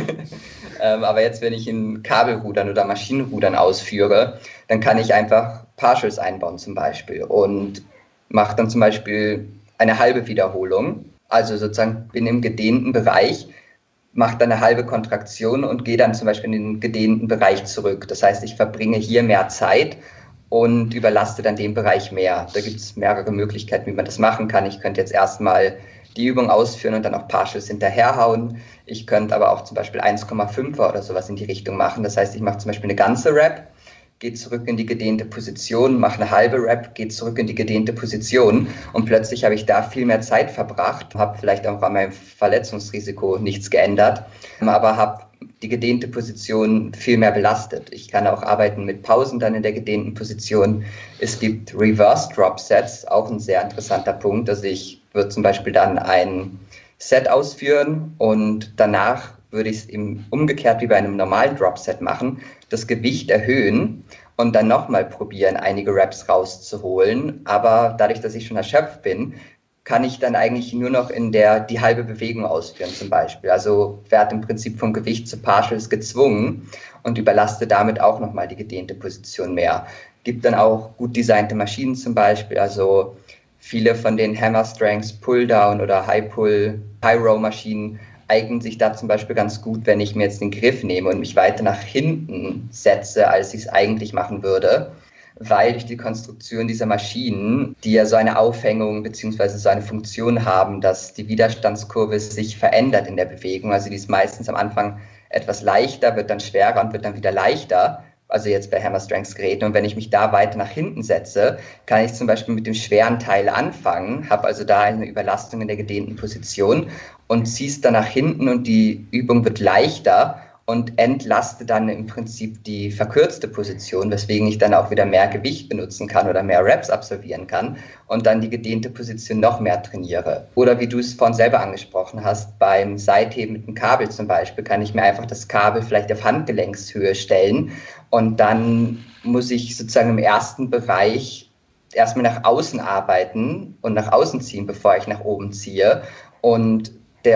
Aber jetzt, wenn ich in Kabelrudern oder Maschinenrudern ausführe, dann kann ich einfach Partials einbauen zum Beispiel und mache dann zum Beispiel eine halbe Wiederholung. Also sozusagen bin im gedehnten Bereich, mache dann eine halbe Kontraktion und gehe dann zum Beispiel in den gedehnten Bereich zurück. Das heißt, ich verbringe hier mehr Zeit und überlaste dann den Bereich mehr. Da gibt es mehrere Möglichkeiten, wie man das machen kann. Ich könnte jetzt erstmal die Übung ausführen und dann auch Partials hinterherhauen. Ich könnte aber auch zum Beispiel 1,5er oder sowas in die Richtung machen. Das heißt, ich mache zum Beispiel eine ganze Rep, gehe zurück in die gedehnte Position, mache eine halbe Rep, gehe zurück in die gedehnte Position und plötzlich habe ich da viel mehr Zeit verbracht, habe vielleicht auch an meinem Verletzungsrisiko nichts geändert, aber habe die gedehnte Position viel mehr belastet. Ich kann auch arbeiten mit Pausen dann in der gedehnten Position. Es gibt Reverse Drop Sets, auch ein sehr interessanter Punkt. Also ich würde zum Beispiel dann ein Set ausführen und danach würde ich es eben umgekehrt wie bei einem normalen Drop Set machen, das Gewicht erhöhen und dann nochmal probieren, einige Reps rauszuholen. Aber dadurch, dass ich schon erschöpft bin, kann ich dann eigentlich nur noch die halbe Bewegung ausführen zum Beispiel. Also werde im Prinzip vom Gewicht zu Partials gezwungen und überlaste damit auch nochmal die gedehnte Position mehr. Gibt dann auch gut designte Maschinen zum Beispiel, also viele von den Hammer Strengths Pull-Down oder High-Row-Maschinen eignen sich da zum Beispiel ganz gut, wenn ich mir jetzt den Griff nehme und mich weiter nach hinten setze, als ich es eigentlich machen würde. Weil durch die Konstruktion dieser Maschinen, die ja so eine Aufhängung bzw. so eine Funktion haben, dass die Widerstandskurve sich verändert in der Bewegung. Also die ist meistens am Anfang etwas leichter, wird dann schwerer und wird dann wieder leichter. Also jetzt bei Hammer Strengths Geräten. Und wenn ich mich da weiter nach hinten setze, kann ich zum Beispiel mit dem schweren Teil anfangen, habe also da eine Überlastung in der gedehnten Position und ziehe es dann nach hinten und die Übung wird leichter und entlaste dann im Prinzip die verkürzte Position, weswegen ich dann auch wieder mehr Gewicht benutzen kann oder mehr Reps absolvieren kann und dann die gedehnte Position noch mehr trainiere. Oder wie du es vorhin selber angesprochen hast, beim Seitheben mit dem Kabel zum Beispiel, kann ich mir einfach das Kabel vielleicht auf Handgelenkshöhe stellen und dann muss ich sozusagen im ersten Bereich erstmal nach außen arbeiten und nach außen ziehen, bevor ich nach oben ziehe und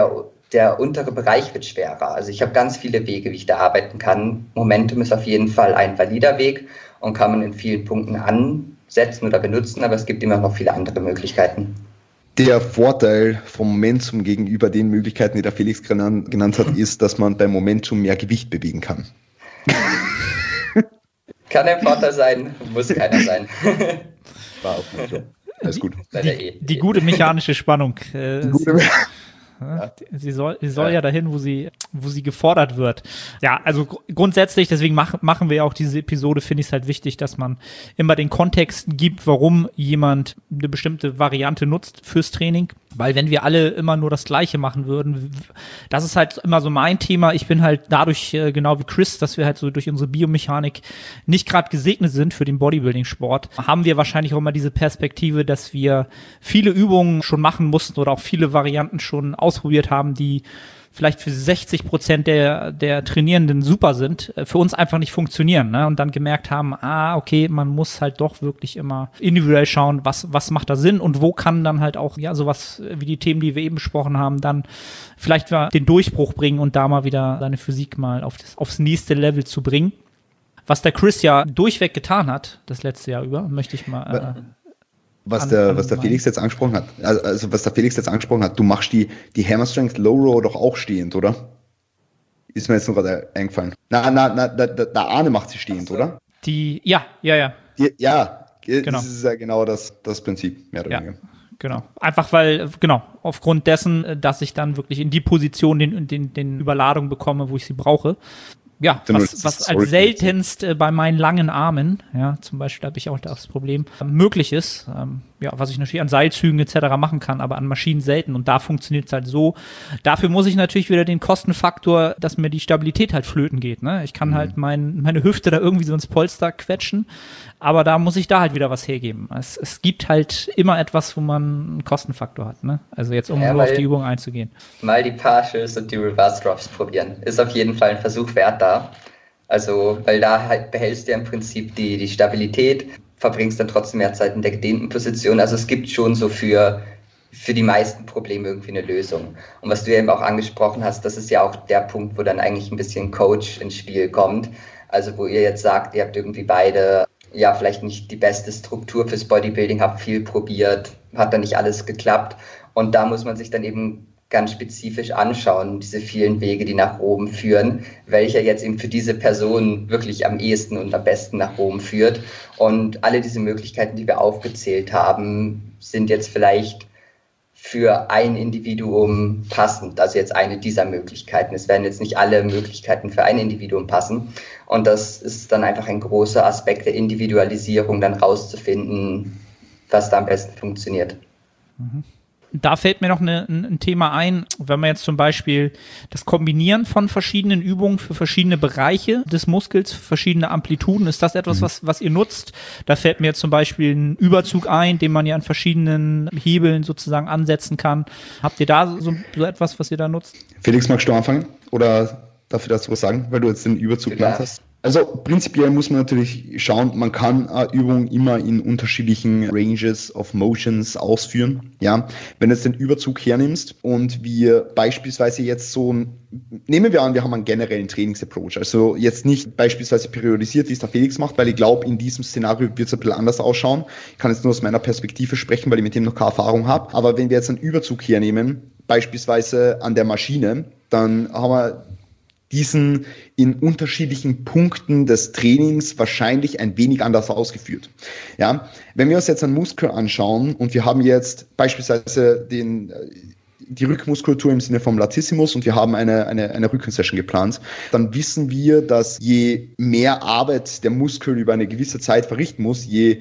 der untere Bereich wird schwerer. Also ich habe ganz viele Wege, wie ich da arbeiten kann. Momentum ist auf jeden Fall ein valider Weg und kann man in vielen Punkten ansetzen oder benutzen, aber es gibt immer noch viele andere Möglichkeiten. Der Vorteil vom Momentum gegenüber den Möglichkeiten, die der Felix genannt hat, ist, dass man beim Momentum mehr Gewicht bewegen kann. Kann ein Vorteil sein, muss keiner sein. War auch nicht so. Alles gut. Die gute mechanische Spannung. Sie soll ja dahin, wo sie gefordert wird. Ja, also grundsätzlich, deswegen machen wir ja auch diese Episode, finde ich es halt wichtig, dass man immer den Kontext gibt, warum jemand eine bestimmte Variante nutzt fürs Training. Weil wenn wir alle immer nur das Gleiche machen würden, das ist halt immer so mein Thema. Ich bin halt dadurch, genau wie Chris, dass wir halt so durch unsere Biomechanik nicht gerade gesegnet sind für den Bodybuilding-Sport, haben wir wahrscheinlich auch immer diese Perspektive, dass wir viele Übungen schon machen mussten oder auch viele Varianten schon ausprobiert haben, die vielleicht für 60% der Trainierenden super sind, für uns einfach nicht funktionieren, ne? Und dann gemerkt haben, okay, man muss halt doch wirklich immer individuell schauen, was macht da Sinn und wo kann dann halt auch, ja, sowas wie die Themen, die wir eben besprochen haben, dann vielleicht den Durchbruch bringen und da mal wieder seine Physik mal aufs nächste Level zu bringen. Was der Chris ja durchweg getan hat, das letzte Jahr über, möchte ich mal was der Felix jetzt angesprochen hat, also was der Felix jetzt angesprochen hat, du machst die Hammer Strength Low Row doch auch stehend, oder? Ist mir jetzt nur gerade eingefallen. Der Arne macht sie stehend, oder? Ja. Genau. Das ist ja genau das Prinzip, mehr oder weniger. Genau. Einfach weil, aufgrund dessen, dass ich dann wirklich in die Position den Überladung bekomme, wo ich sie brauche. Ja, was als seltenst bei meinen langen Armen, ja, zum Beispiel habe ich auch das Problem, möglich ist, was ich natürlich an Seilzügen etc. machen kann, aber an Maschinen selten und da funktioniert es halt so. Dafür muss ich natürlich wieder den Kostenfaktor, dass mir die Stabilität halt flöten geht, ne? Ich kann halt meine Hüfte da irgendwie so ins Polster quetschen, aber da muss ich da halt wieder was hergeben. Es gibt halt immer etwas, wo man einen Kostenfaktor hat, ne? Also jetzt, um nur auf die Übung einzugehen. Mal die Partials und die Reverse Drops probieren. Ist auf jeden Fall ein Versuch wert da. Also, weil da halt behältst du ja im Prinzip die Stabilität, verbringst dann trotzdem mehr Zeit in der gedehnten Position. Also es gibt schon so für die meisten Probleme irgendwie eine Lösung. Und was du ja eben auch angesprochen hast, das ist ja auch der Punkt, wo dann eigentlich ein bisschen Coach ins Spiel kommt. Also wo ihr jetzt sagt, ihr habt irgendwie beide ja vielleicht nicht die beste Struktur fürs Bodybuilding, habt viel probiert, hat dann nicht alles geklappt. Und da muss man sich dann eben ganz spezifisch anschauen, diese vielen Wege, die nach oben führen, welcher jetzt eben für diese Person wirklich am ehesten und am besten nach oben führt. Und alle diese Möglichkeiten, die wir aufgezählt haben, sind jetzt vielleicht für ein Individuum passend, also jetzt eine dieser Möglichkeiten. Es werden jetzt nicht alle Möglichkeiten für ein Individuum passen. Und das ist dann einfach ein großer Aspekt der Individualisierung, dann rauszufinden, was da am besten funktioniert. Da fällt mir noch ein Thema ein, wenn man jetzt zum Beispiel das Kombinieren von verschiedenen Übungen für verschiedene Bereiche des Muskels, für verschiedene Amplituden, ist das etwas, was ihr nutzt? Da fällt mir jetzt zum Beispiel ein Überzug ein, den man ja an verschiedenen Hebeln sozusagen ansetzen kann. Habt ihr da so etwas, was ihr da nutzt? Felix, magst du anfangen? Oder darf ich dazu was sagen, weil du jetzt den Überzug genannt hast? Also prinzipiell muss man natürlich schauen, man kann Übungen immer in unterschiedlichen Ranges of Motions ausführen. Ja, wenn du jetzt den Überzug hernimmst und wir beispielsweise jetzt nehmen wir an, wir haben einen generellen Trainingsapproach, also jetzt nicht beispielsweise periodisiert, wie es der Felix macht, weil ich glaube, in diesem Szenario wird es ein bisschen anders ausschauen. Ich kann jetzt nur aus meiner Perspektive sprechen, weil ich mit dem noch keine Erfahrung habe. Aber wenn wir jetzt einen Überzug hernehmen, beispielsweise an der Maschine, dann haben wir diesen in unterschiedlichen Punkten des Trainings wahrscheinlich ein wenig anders ausgeführt. Ja, wenn wir uns jetzt einen Muskel anschauen und wir haben jetzt beispielsweise die Rückmuskulatur im Sinne vom Latissimus und wir haben eine Rückensession geplant, dann wissen wir, dass je mehr Arbeit der Muskel über eine gewisse Zeit verrichten muss, je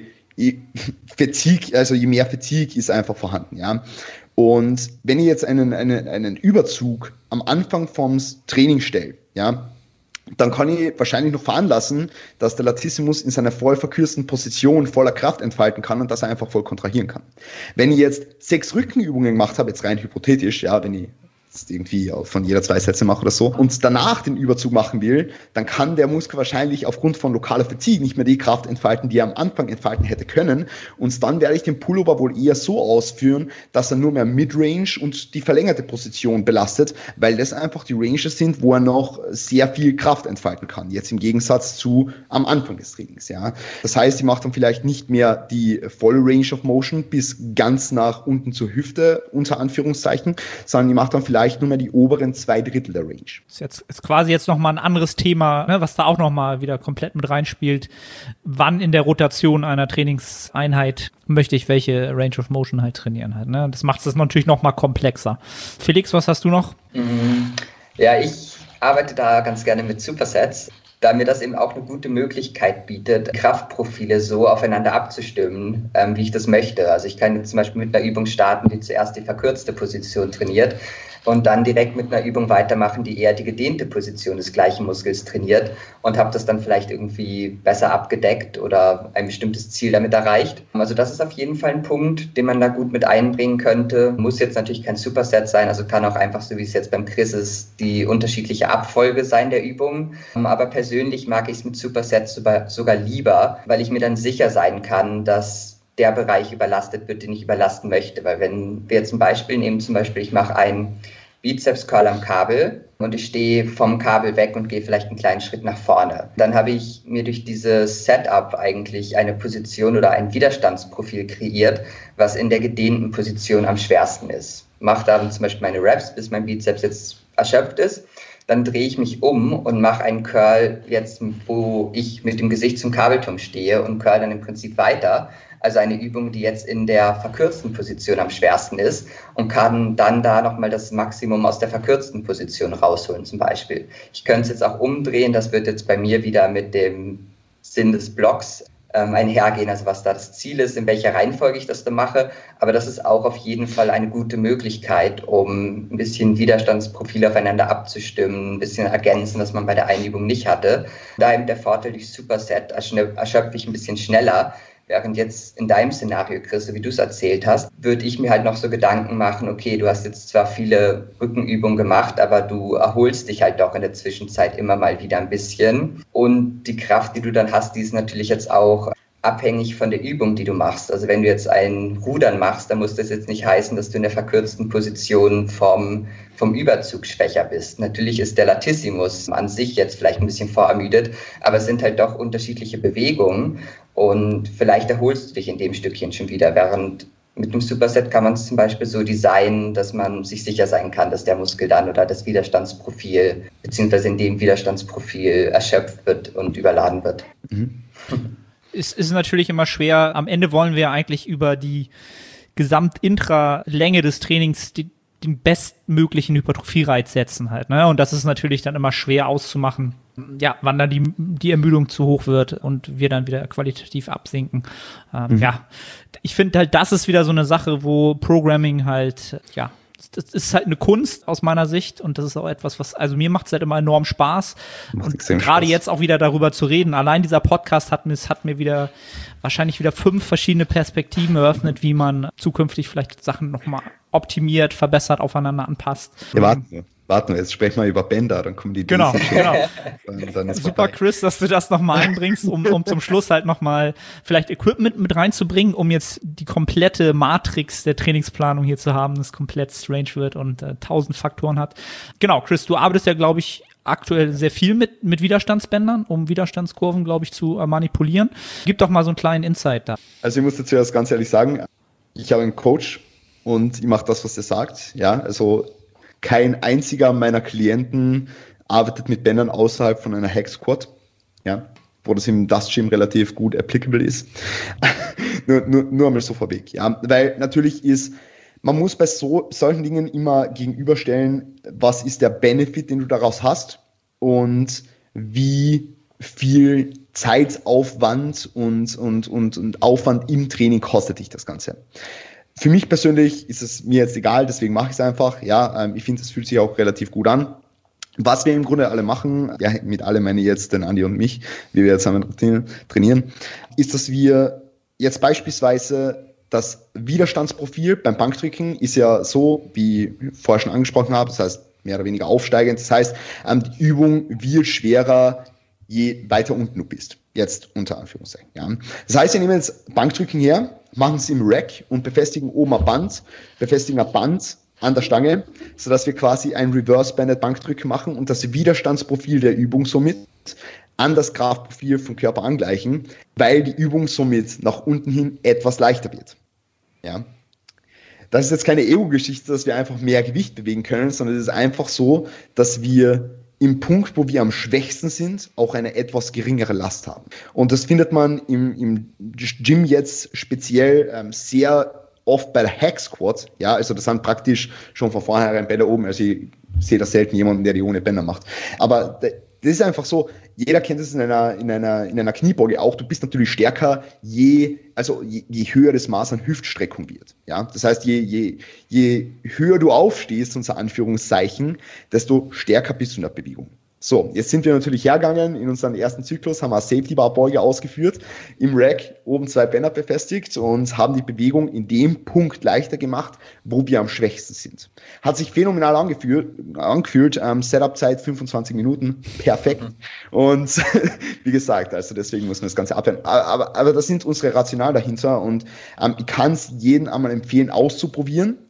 mehr Fatigue ist einfach vorhanden. Ja. Und wenn ich jetzt einen Überzug am Anfang vom Training stelle, ja, dann kann ich wahrscheinlich noch veranlassen, dass der Latissimus in seiner voll verkürzten Position voller Kraft entfalten kann und dass er einfach voll kontrahieren kann. Wenn ich jetzt 6 Rückenübungen gemacht habe, jetzt rein hypothetisch, ja, wenn ich irgendwie von jeder 2 Sätze mache oder so und danach den Überzug machen will, dann kann der Muskel wahrscheinlich aufgrund von lokaler Fatigue nicht mehr die Kraft entfalten, die er am Anfang entfalten hätte können, und dann werde ich den Pullover wohl eher so ausführen, dass er nur mehr Midrange und die verlängerte Position belastet, weil das einfach die Ranges sind, wo er noch sehr viel Kraft entfalten kann, jetzt im Gegensatz zu am Anfang des Trainings. Ja. Das heißt, ich mache dann vielleicht nicht mehr die volle Range of Motion bis ganz nach unten zur Hüfte, unter Anführungszeichen, sondern ich mache dann vielleicht nur mehr die oberen 2/3 der Range. Das ist quasi jetzt nochmal ein anderes Thema, ne, was da auch nochmal wieder komplett mit reinspielt. Wann in der Rotation einer Trainingseinheit möchte ich welche Range of Motion halt trainieren halt, ne? Das macht es natürlich nochmal komplexer. Felix, was hast du noch? Ja, ich arbeite da ganz gerne mit Supersets, da mir das eben auch eine gute Möglichkeit bietet, Kraftprofile so aufeinander abzustimmen, wie ich das möchte. Also ich kann jetzt zum Beispiel mit einer Übung starten, die zuerst die verkürzte Position trainiert und dann direkt mit einer Übung weitermachen, die eher die gedehnte Position des gleichen Muskels trainiert und habe das dann vielleicht irgendwie besser abgedeckt oder ein bestimmtes Ziel damit erreicht. Also das ist auf jeden Fall ein Punkt, den man da gut mit einbringen könnte. Muss jetzt natürlich kein Superset sein, also kann auch einfach, so wie es jetzt beim Chris ist, die unterschiedliche Abfolge sein der Übungen. Aber persönlich mag ich es mit Supersets sogar lieber, weil ich mir dann sicher sein kann, dass der Bereich überlastet wird, den ich überlasten möchte. Weil wenn wir jetzt ein Beispiel nehmen, ich mache einen Bizeps-Curl am Kabel, und ich stehe vom Kabel weg und gehe vielleicht einen kleinen Schritt nach vorne. Dann habe ich mir durch dieses Setup eigentlich eine Position oder ein Widerstandsprofil kreiert, was in der gedehnten Position am schwersten ist. Mache dann zum Beispiel meine Reps, bis mein Bizeps jetzt erschöpft ist. Dann drehe ich mich um und mache einen Curl jetzt, wo ich mit dem Gesicht zum Kabelturm stehe und curl dann im Prinzip weiter. Also eine Übung, die jetzt in der verkürzten Position am schwersten ist und kann dann da nochmal das Maximum aus der verkürzten Position rausholen zum Beispiel. Ich könnte es jetzt auch umdrehen, das wird jetzt bei mir wieder mit dem Sinn des Blocks einhergehen, also was da das Ziel ist, in welcher Reihenfolge ich das da mache. Aber das ist auch auf jeden Fall eine gute Möglichkeit, um ein bisschen Widerstandsprofile aufeinander abzustimmen, ein bisschen ergänzen, was man bei der Einübung nicht hatte. Da eben der Vorteil durch Superset erschöpfe ich ein bisschen schneller. Während jetzt in deinem Szenario, Chris, wie du es erzählt hast, würde ich mir halt noch so Gedanken machen, okay, du hast jetzt zwar viele Rückenübungen gemacht, aber du erholst dich halt doch in der Zwischenzeit immer mal wieder ein bisschen. Und die Kraft, die du dann hast, die ist natürlich jetzt auch abhängig von der Übung, die du machst. Also wenn du jetzt ein Rudern machst, dann muss das jetzt nicht heißen, dass du in der verkürzten Position vom Überzug schwächer bist. Natürlich ist der Latissimus an sich jetzt vielleicht ein bisschen vorermüdet, aber es sind halt doch unterschiedliche Bewegungen und vielleicht erholst du dich in dem Stückchen schon wieder, während mit einem Superset kann man es zum Beispiel so designen, dass man sich sicher sein kann, dass der Muskel dann oder das Widerstandsprofil beziehungsweise in dem Widerstandsprofil erschöpft wird und überladen wird. Mhm. Es ist natürlich immer schwer. Am Ende wollen wir eigentlich über die Gesamtintra-Länge des Trainings den bestmöglichen Hypertrophie-Reiz setzen halt, ne? Und das ist natürlich dann immer schwer auszumachen, ja, wann dann die Ermüdung zu hoch wird und wir dann wieder qualitativ absinken. Ja, ich finde halt, das ist wieder so eine Sache, wo Programming halt, ja, das ist halt eine Kunst aus meiner Sicht und das ist auch etwas, was, also mir macht es halt immer enorm Spaß und gerade jetzt auch wieder darüber zu reden. Allein dieser Podcast hat mir wieder wahrscheinlich wieder 5 verschiedene Perspektiven eröffnet, wie man zukünftig vielleicht Sachen nochmal optimiert, verbessert, aufeinander anpasst. Ja, warten wir, jetzt sprechen wir über Bänder, dann kommen die Genau. Dann ist super, vorbei. Chris, dass du das nochmal einbringst, um zum Schluss halt nochmal vielleicht Equipment mit reinzubringen, um jetzt die komplette Matrix der Trainingsplanung hier zu haben, das komplett strange wird und 1000 Faktoren hat. Genau, Chris, du arbeitest ja, glaube ich, aktuell sehr viel mit Widerstandsbändern, um Widerstandskurven, glaube ich, zu manipulieren. Gib doch mal so einen kleinen Insight da. Also ich muss dazu erst ganz ehrlich sagen, ich habe einen Coach und ich mache das, was er sagt. Ja, also kein einziger meiner Klienten arbeitet mit Bändern außerhalb von einer Hack Squat, ja, wo das im Dust Gym relativ gut applicable ist. nur einmal so vorweg, ja, weil natürlich man muss bei solchen Dingen immer gegenüberstellen, was ist der Benefit, den du daraus hast und wie viel Zeitaufwand und Aufwand im Training kostet dich das Ganze. Für mich persönlich ist es mir jetzt egal, deswegen mache ich es einfach. Ja, ich finde, es fühlt sich auch relativ gut an. Was wir im Grunde alle machen, ja, mit alle meine ich jetzt den Andi und mich, wie wir jetzt zusammen trainieren, ist, dass wir jetzt beispielsweise das Widerstandsprofil beim Bankdrücken ist ja so, wie ich vorher schon angesprochen habe, das heißt mehr oder weniger aufsteigend. Das heißt, die Übung wird schwerer, je weiter unten du bist. Jetzt unter Anführungszeichen. Ja. Das heißt, wir nehmen jetzt Bankdrücken her, machen es im Rack und befestigen oben ein Band an der Stange, sodass wir quasi ein Reverse-Banded Bankdrücken machen und das Widerstandsprofil der Übung somit an das Kraftprofil vom Körper angleichen, weil die Übung somit nach unten hin etwas leichter wird. Ja. Das ist jetzt keine Ego-Geschichte, dass wir einfach mehr Gewicht bewegen können, sondern es ist einfach so, dass wir im Punkt, wo wir am schwächsten sind, auch eine etwas geringere Last haben. Und das findet man im Gym jetzt speziell sehr oft bei der Hack Squat. Ja, also das sind praktisch schon von vornherein Bänder oben. Also ich sehe da selten jemanden, der die ohne Bänder macht. Aber das ist einfach so, jeder kennt es in einer Kniebeuge auch. Du bist natürlich stärker, je höher das Maß an Hüftstreckung wird. Ja, das heißt, je höher du aufstehst, unter Anführungszeichen, desto stärker bist du in der Bewegung. So, jetzt sind wir natürlich hergegangen, in unserem ersten Zyklus haben wir eine Safety-Bar-Beuge ausgeführt, im Rack oben 2 Bänder befestigt und haben die Bewegung in dem Punkt leichter gemacht, wo wir am schwächsten sind. Hat sich phänomenal angefühlt, Setup-Zeit 25 Minuten, perfekt. Und wie gesagt, also deswegen muss man das Ganze abwehren. Aber das sind unsere Rationale dahinter und ich kann es jedem einmal empfehlen, auszuprobieren.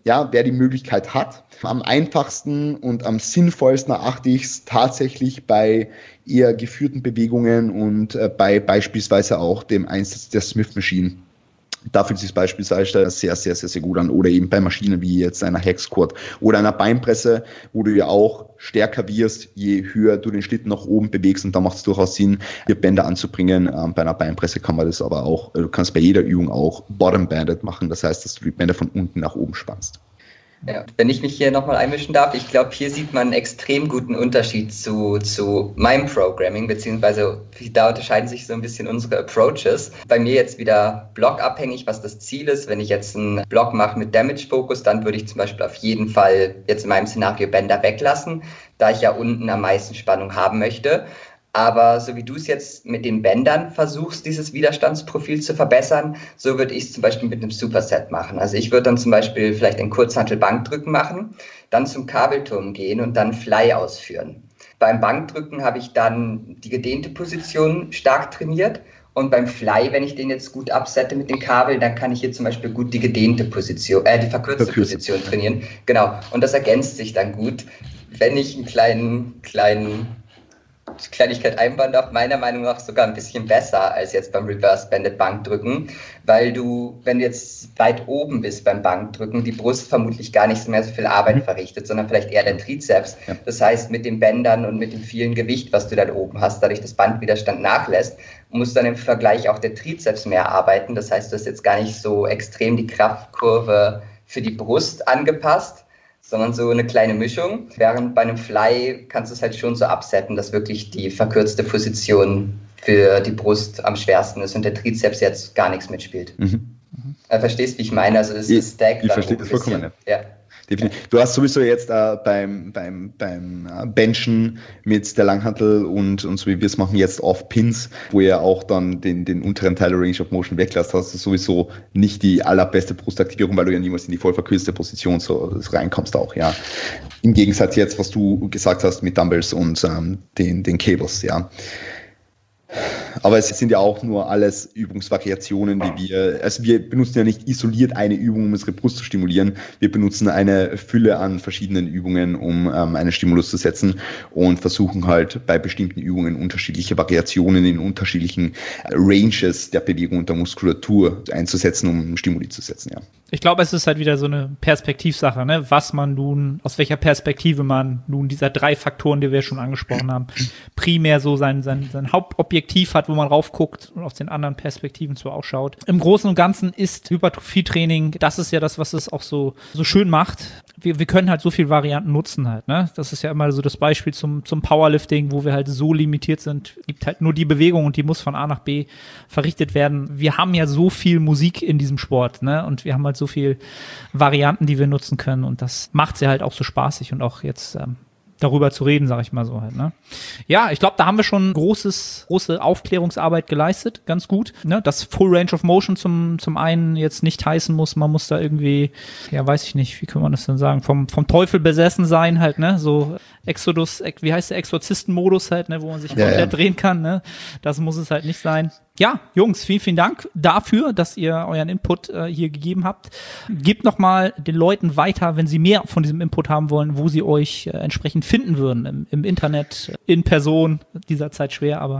ja, wer die Möglichkeit hat. Am einfachsten und am sinnvollsten erachte ich es tatsächlich bei eher geführten Bewegungen und bei beispielsweise auch dem Einsatz der Smith Machine. Da fühlt sich beispielsweise sehr, sehr, sehr, sehr gut an. Oder eben bei Maschinen wie jetzt einer Hex Squat oder einer Beinpresse, wo du ja auch stärker wirst, je höher du den Schlitten nach oben bewegst. Und da macht es durchaus Sinn, hier Bänder anzubringen. Bei einer Beinpresse kann man das aber auch, du kannst bei jeder Übung auch Bottom-Banded machen. Das heißt, dass du die Bänder von unten nach oben spannst. Ja, wenn ich mich hier nochmal einmischen darf, ich glaube, hier sieht man einen extrem guten Unterschied zu meinem Programming, beziehungsweise da unterscheiden sich so ein bisschen unsere Approaches. Bei mir jetzt wieder blockabhängig, was das Ziel ist. Wenn ich jetzt einen Block mache mit Damage-Focus, dann würde ich zum Beispiel auf jeden Fall jetzt in meinem Szenario Bänder weglassen, da ich ja unten am meisten Spannung haben möchte. Aber so wie du es jetzt mit den Bändern versuchst, dieses Widerstandsprofil zu verbessern, so würde ich es zum Beispiel mit einem Superset machen. Also ich würde dann zum Beispiel vielleicht ein Kurzhantel-Bankdrücken machen, dann zum Kabelturm gehen und dann Fly ausführen. Beim Bankdrücken habe ich dann die gedehnte Position stark trainiert. Und beim Fly, wenn ich den jetzt gut absette mit den Kabeln, dann kann ich hier zum Beispiel gut die gedehnte Position, die verkürzte Position trainieren. Genau. Und das ergänzt sich dann gut. Wenn ich einen Kleinigkeit einbauen darf, meiner Meinung nach sogar ein bisschen besser als jetzt beim Reverse Banded Bankdrücken, weil du, wenn du jetzt weit oben bist beim Bankdrücken, die Brust vermutlich gar nicht mehr so viel Arbeit verrichtet, sondern vielleicht eher der Trizeps. Ja. Das heißt, mit den Bändern und mit dem vielen Gewicht, was du dann oben hast, dadurch das Bandwiderstand nachlässt, muss dann im Vergleich auch der Trizeps mehr arbeiten. Das heißt, du hast jetzt gar nicht so extrem die Kraftkurve für die Brust angepasst, sondern so eine kleine Mischung. Während bei einem Fly kannst du es halt schon so absetzen, dass wirklich die verkürzte Position für die Brust am schwersten ist und der Trizeps jetzt gar nichts mitspielt. Verstehst, wie ich meine? Also es ist Stack. Ich verstehe das vollkommen. Ja. Definitiv. Du hast sowieso jetzt beim Benchen mit der Langhantel und so wie wir es machen jetzt auf Pins, wo ihr auch dann den unteren Teil der Range of Motion weglässt, hast du sowieso nicht die allerbeste Brustaktivierung, weil du ja niemals in die voll verkürzte Position so reinkommst auch, ja. Im Gegensatz jetzt, was du gesagt hast mit Dumbbells und den Cables, ja. Aber es sind ja auch nur alles Übungsvariationen, wir benutzen ja nicht isoliert eine Übung, um unsere Brust zu stimulieren. Wir benutzen eine Fülle an verschiedenen Übungen, um einen Stimulus zu setzen und versuchen halt bei bestimmten Übungen unterschiedliche Variationen in unterschiedlichen Ranges der Bewegung und der Muskulatur einzusetzen, um Stimuli zu setzen, ja. Ich glaube, es ist halt wieder so eine Perspektivsache, ne? Was man nun, aus welcher Perspektive man nun dieser 3 Faktoren, die wir schon angesprochen haben, primär so sein Hauptobjektiv hat, wo man raufguckt und aus den anderen Perspektiven so ausschaut. Im Großen und Ganzen ist Hypertrophie-Training, das ist ja das, was es auch so schön macht. Wir können halt so viele Varianten nutzen halt, ne? Das ist ja immer so das Beispiel zum Powerlifting, wo wir halt so limitiert sind. Es gibt halt nur die Bewegung und die muss von A nach B verrichtet werden. Wir haben ja so viel Musik in diesem Sport, ne? Und wir haben halt so viel Varianten, die wir nutzen können und das macht sie halt auch so spaßig und auch jetzt darüber zu reden, sag ich mal so halt, ne? Ja, ich glaube, da haben wir schon große Aufklärungsarbeit geleistet, ganz gut, ne? Das Full Range of Motion zum einen jetzt nicht heißen muss, man muss da irgendwie, ja, weiß ich nicht, wie kann man das denn sagen, vom Teufel besessen sein halt, ne? So Exodus, wie heißt der Exorzistenmodus halt, ne? Wo man sich komplett drehen kann, ne? Das muss es halt nicht sein. Ja, Jungs, vielen, vielen Dank dafür, dass ihr euren Input hier gegeben habt. Gebt nochmal den Leuten weiter, wenn sie mehr von diesem Input haben wollen, wo sie euch entsprechend finden würden. Im Internet, in Person, dieser Zeit schwer, aber...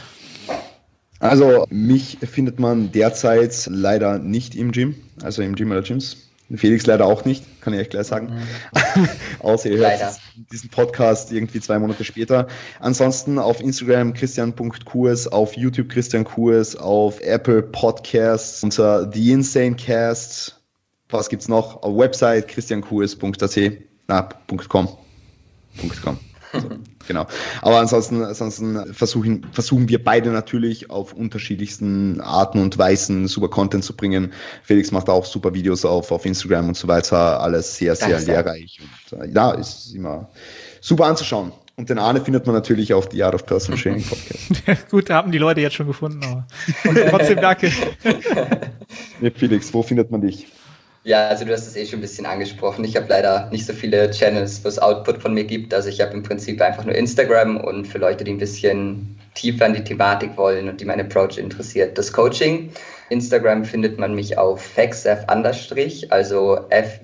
Also mich findet man derzeit leider nicht im Gym, also im Gym oder Gyms. Felix leider auch nicht, kann ich euch gleich sagen. Außer ihr hört diesen Podcast irgendwie 2 Monate später. Ansonsten auf Instagram christian.kurs, auf YouTube Christian Kurs, auf Apple Podcasts unter The Insane Cast. Was gibt's noch? Auf Website christiankurs.com. So, genau. Aber ansonsten versuchen wir beide natürlich auf unterschiedlichsten Arten und Weisen super Content zu bringen. Felix macht auch super Videos auf Instagram und so weiter. Alles sehr, sehr lehrreich. Und ja, ist immer super anzuschauen. Und den Arne findet man natürlich auf The Art of Personal Training Podcast. Gut, da haben die Leute jetzt schon gefunden, aber trotzdem danke. Nee, Felix, wo findet man dich? Ja, also du hast es schon ein bisschen angesprochen. Ich habe leider nicht so viele Channels, wo es Output von mir gibt. Also ich habe im Prinzip einfach nur Instagram und für Leute, die ein bisschen tiefer in die Thematik wollen und die mein Approach interessiert, das Coaching. Instagram findet man mich auf fexef_, also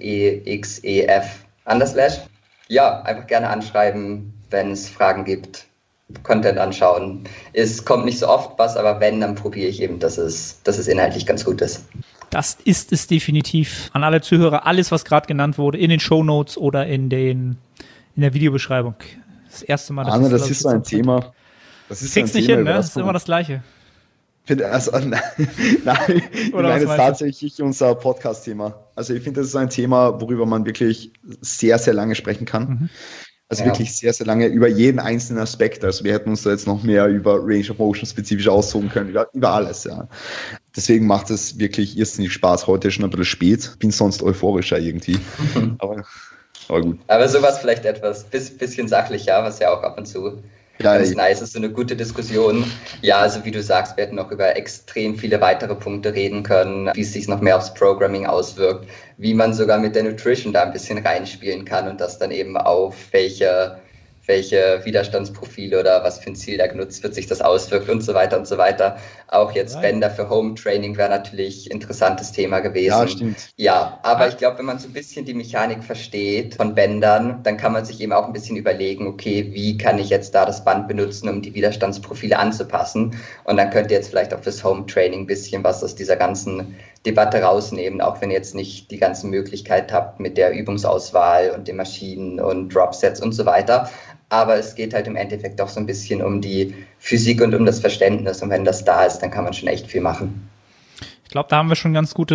FEXEF_. Ja, einfach gerne anschreiben, wenn es Fragen gibt, Content anschauen. Es kommt nicht so oft was, aber wenn, dann probiere ich eben, dass es inhaltlich ganz gut ist. Das ist es definitiv. An alle Zuhörer, alles, was gerade genannt wurde, in den Shownotes oder in der Videobeschreibung. Das erste Mal, Arne, das ist so ein Thema. Das ist kriegst nicht hin, ne? Das ist immer das Gleiche. Also, nein, ich meine es tatsächlich unser Podcast-Thema. Also ich finde, das ist ein Thema, worüber man wirklich sehr, sehr lange sprechen kann. Also wirklich sehr, sehr lange über jeden einzelnen Aspekt. Also wir hätten uns da jetzt noch mehr über Range of Motion spezifisch aussuchen können, über alles, ja. Deswegen macht es wirklich irrsinnig Spaß. Heute schon ein bisschen spät. Bin sonst euphorischer irgendwie. Aber gut. Aber sowas vielleicht etwas bisschen sachlicher, was ja auch ab und zu ganz nice ist, so eine gute Diskussion. Ja, also wie du sagst, wir hätten noch über extrem viele weitere Punkte reden können, wie es sich noch mehr aufs Programming auswirkt, wie man sogar mit der Nutrition da ein bisschen reinspielen kann und das dann eben auf welche Widerstandsprofile oder was für ein Ziel da genutzt wird, sich das auswirkt und so weiter und so weiter. Auch jetzt Bänder für Home Training wäre natürlich ein interessantes Thema gewesen. Ja, stimmt. Ja, aber ich glaube, wenn man so ein bisschen die Mechanik versteht von Bändern, dann kann man sich eben auch ein bisschen überlegen, okay, wie kann ich jetzt da das Band benutzen, um die Widerstandsprofile anzupassen? Und dann könnt ihr jetzt vielleicht auch fürs Home Training ein bisschen was aus dieser ganzen Debatte rausnehmen, auch wenn ihr jetzt nicht die ganze Möglichkeit habt mit der Übungsauswahl und den Maschinen und Dropsets und so weiter. Aber es geht halt im Endeffekt auch so ein bisschen um die Physik und um das Verständnis. Und wenn das da ist, dann kann man schon echt viel machen. Ich glaube, da haben wir schon ganz gut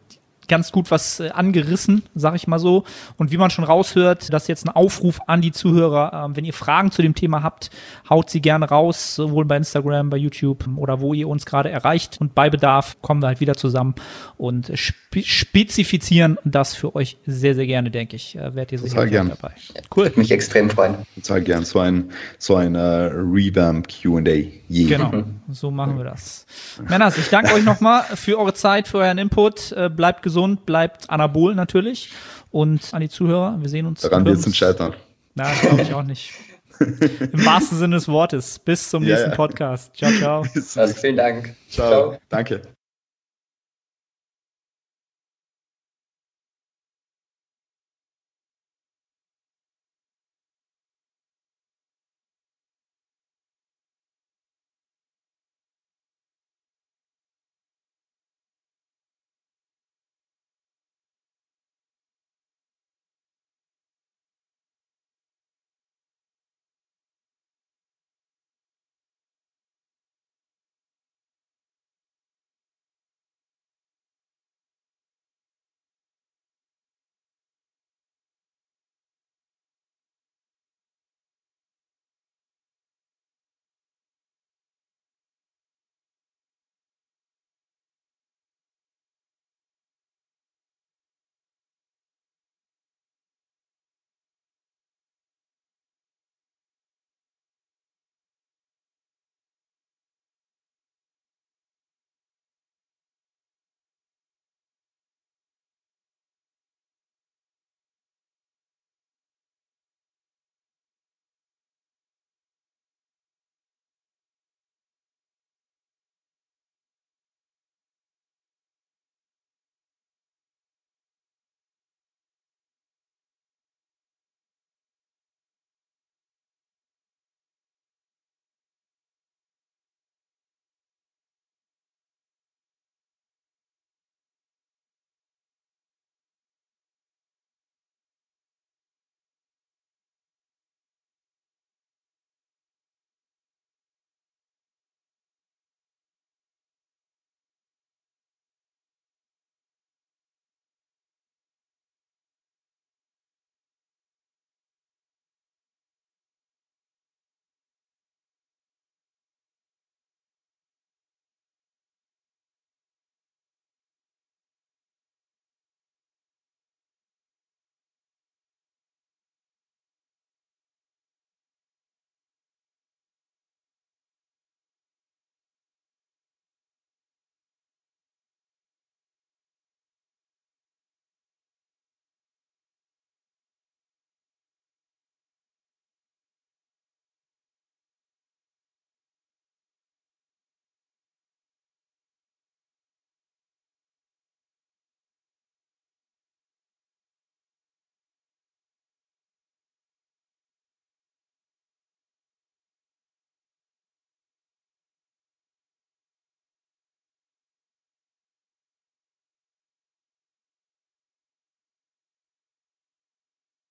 was angerissen, sag ich mal so. Und wie man schon raushört, das ist jetzt ein Aufruf an die Zuhörer. Wenn ihr Fragen zu dem Thema habt, haut sie gerne raus, sowohl bei Instagram, bei YouTube oder wo ihr uns gerade erreicht. Und bei Bedarf kommen wir halt wieder zusammen und spezifizieren das für euch sehr, sehr gerne, denke ich. Werdet ihr sicher dabei. Cool. Würde mich extrem freuen. Total gern. So ein Revamp Q&A. Genau, so machen wir das. Männers, ich danke euch nochmal für eure Zeit, für euren Input. Bleibt gesund, bleibt anabol natürlich. Und an die Zuhörer, wir sehen uns. Daran wird es ein Scheitern. Na, glaube ich auch nicht. Im wahrsten Sinne des Wortes. Bis zum nächsten Podcast. Ciao, ciao. Vielen Dank. Ciao. Danke.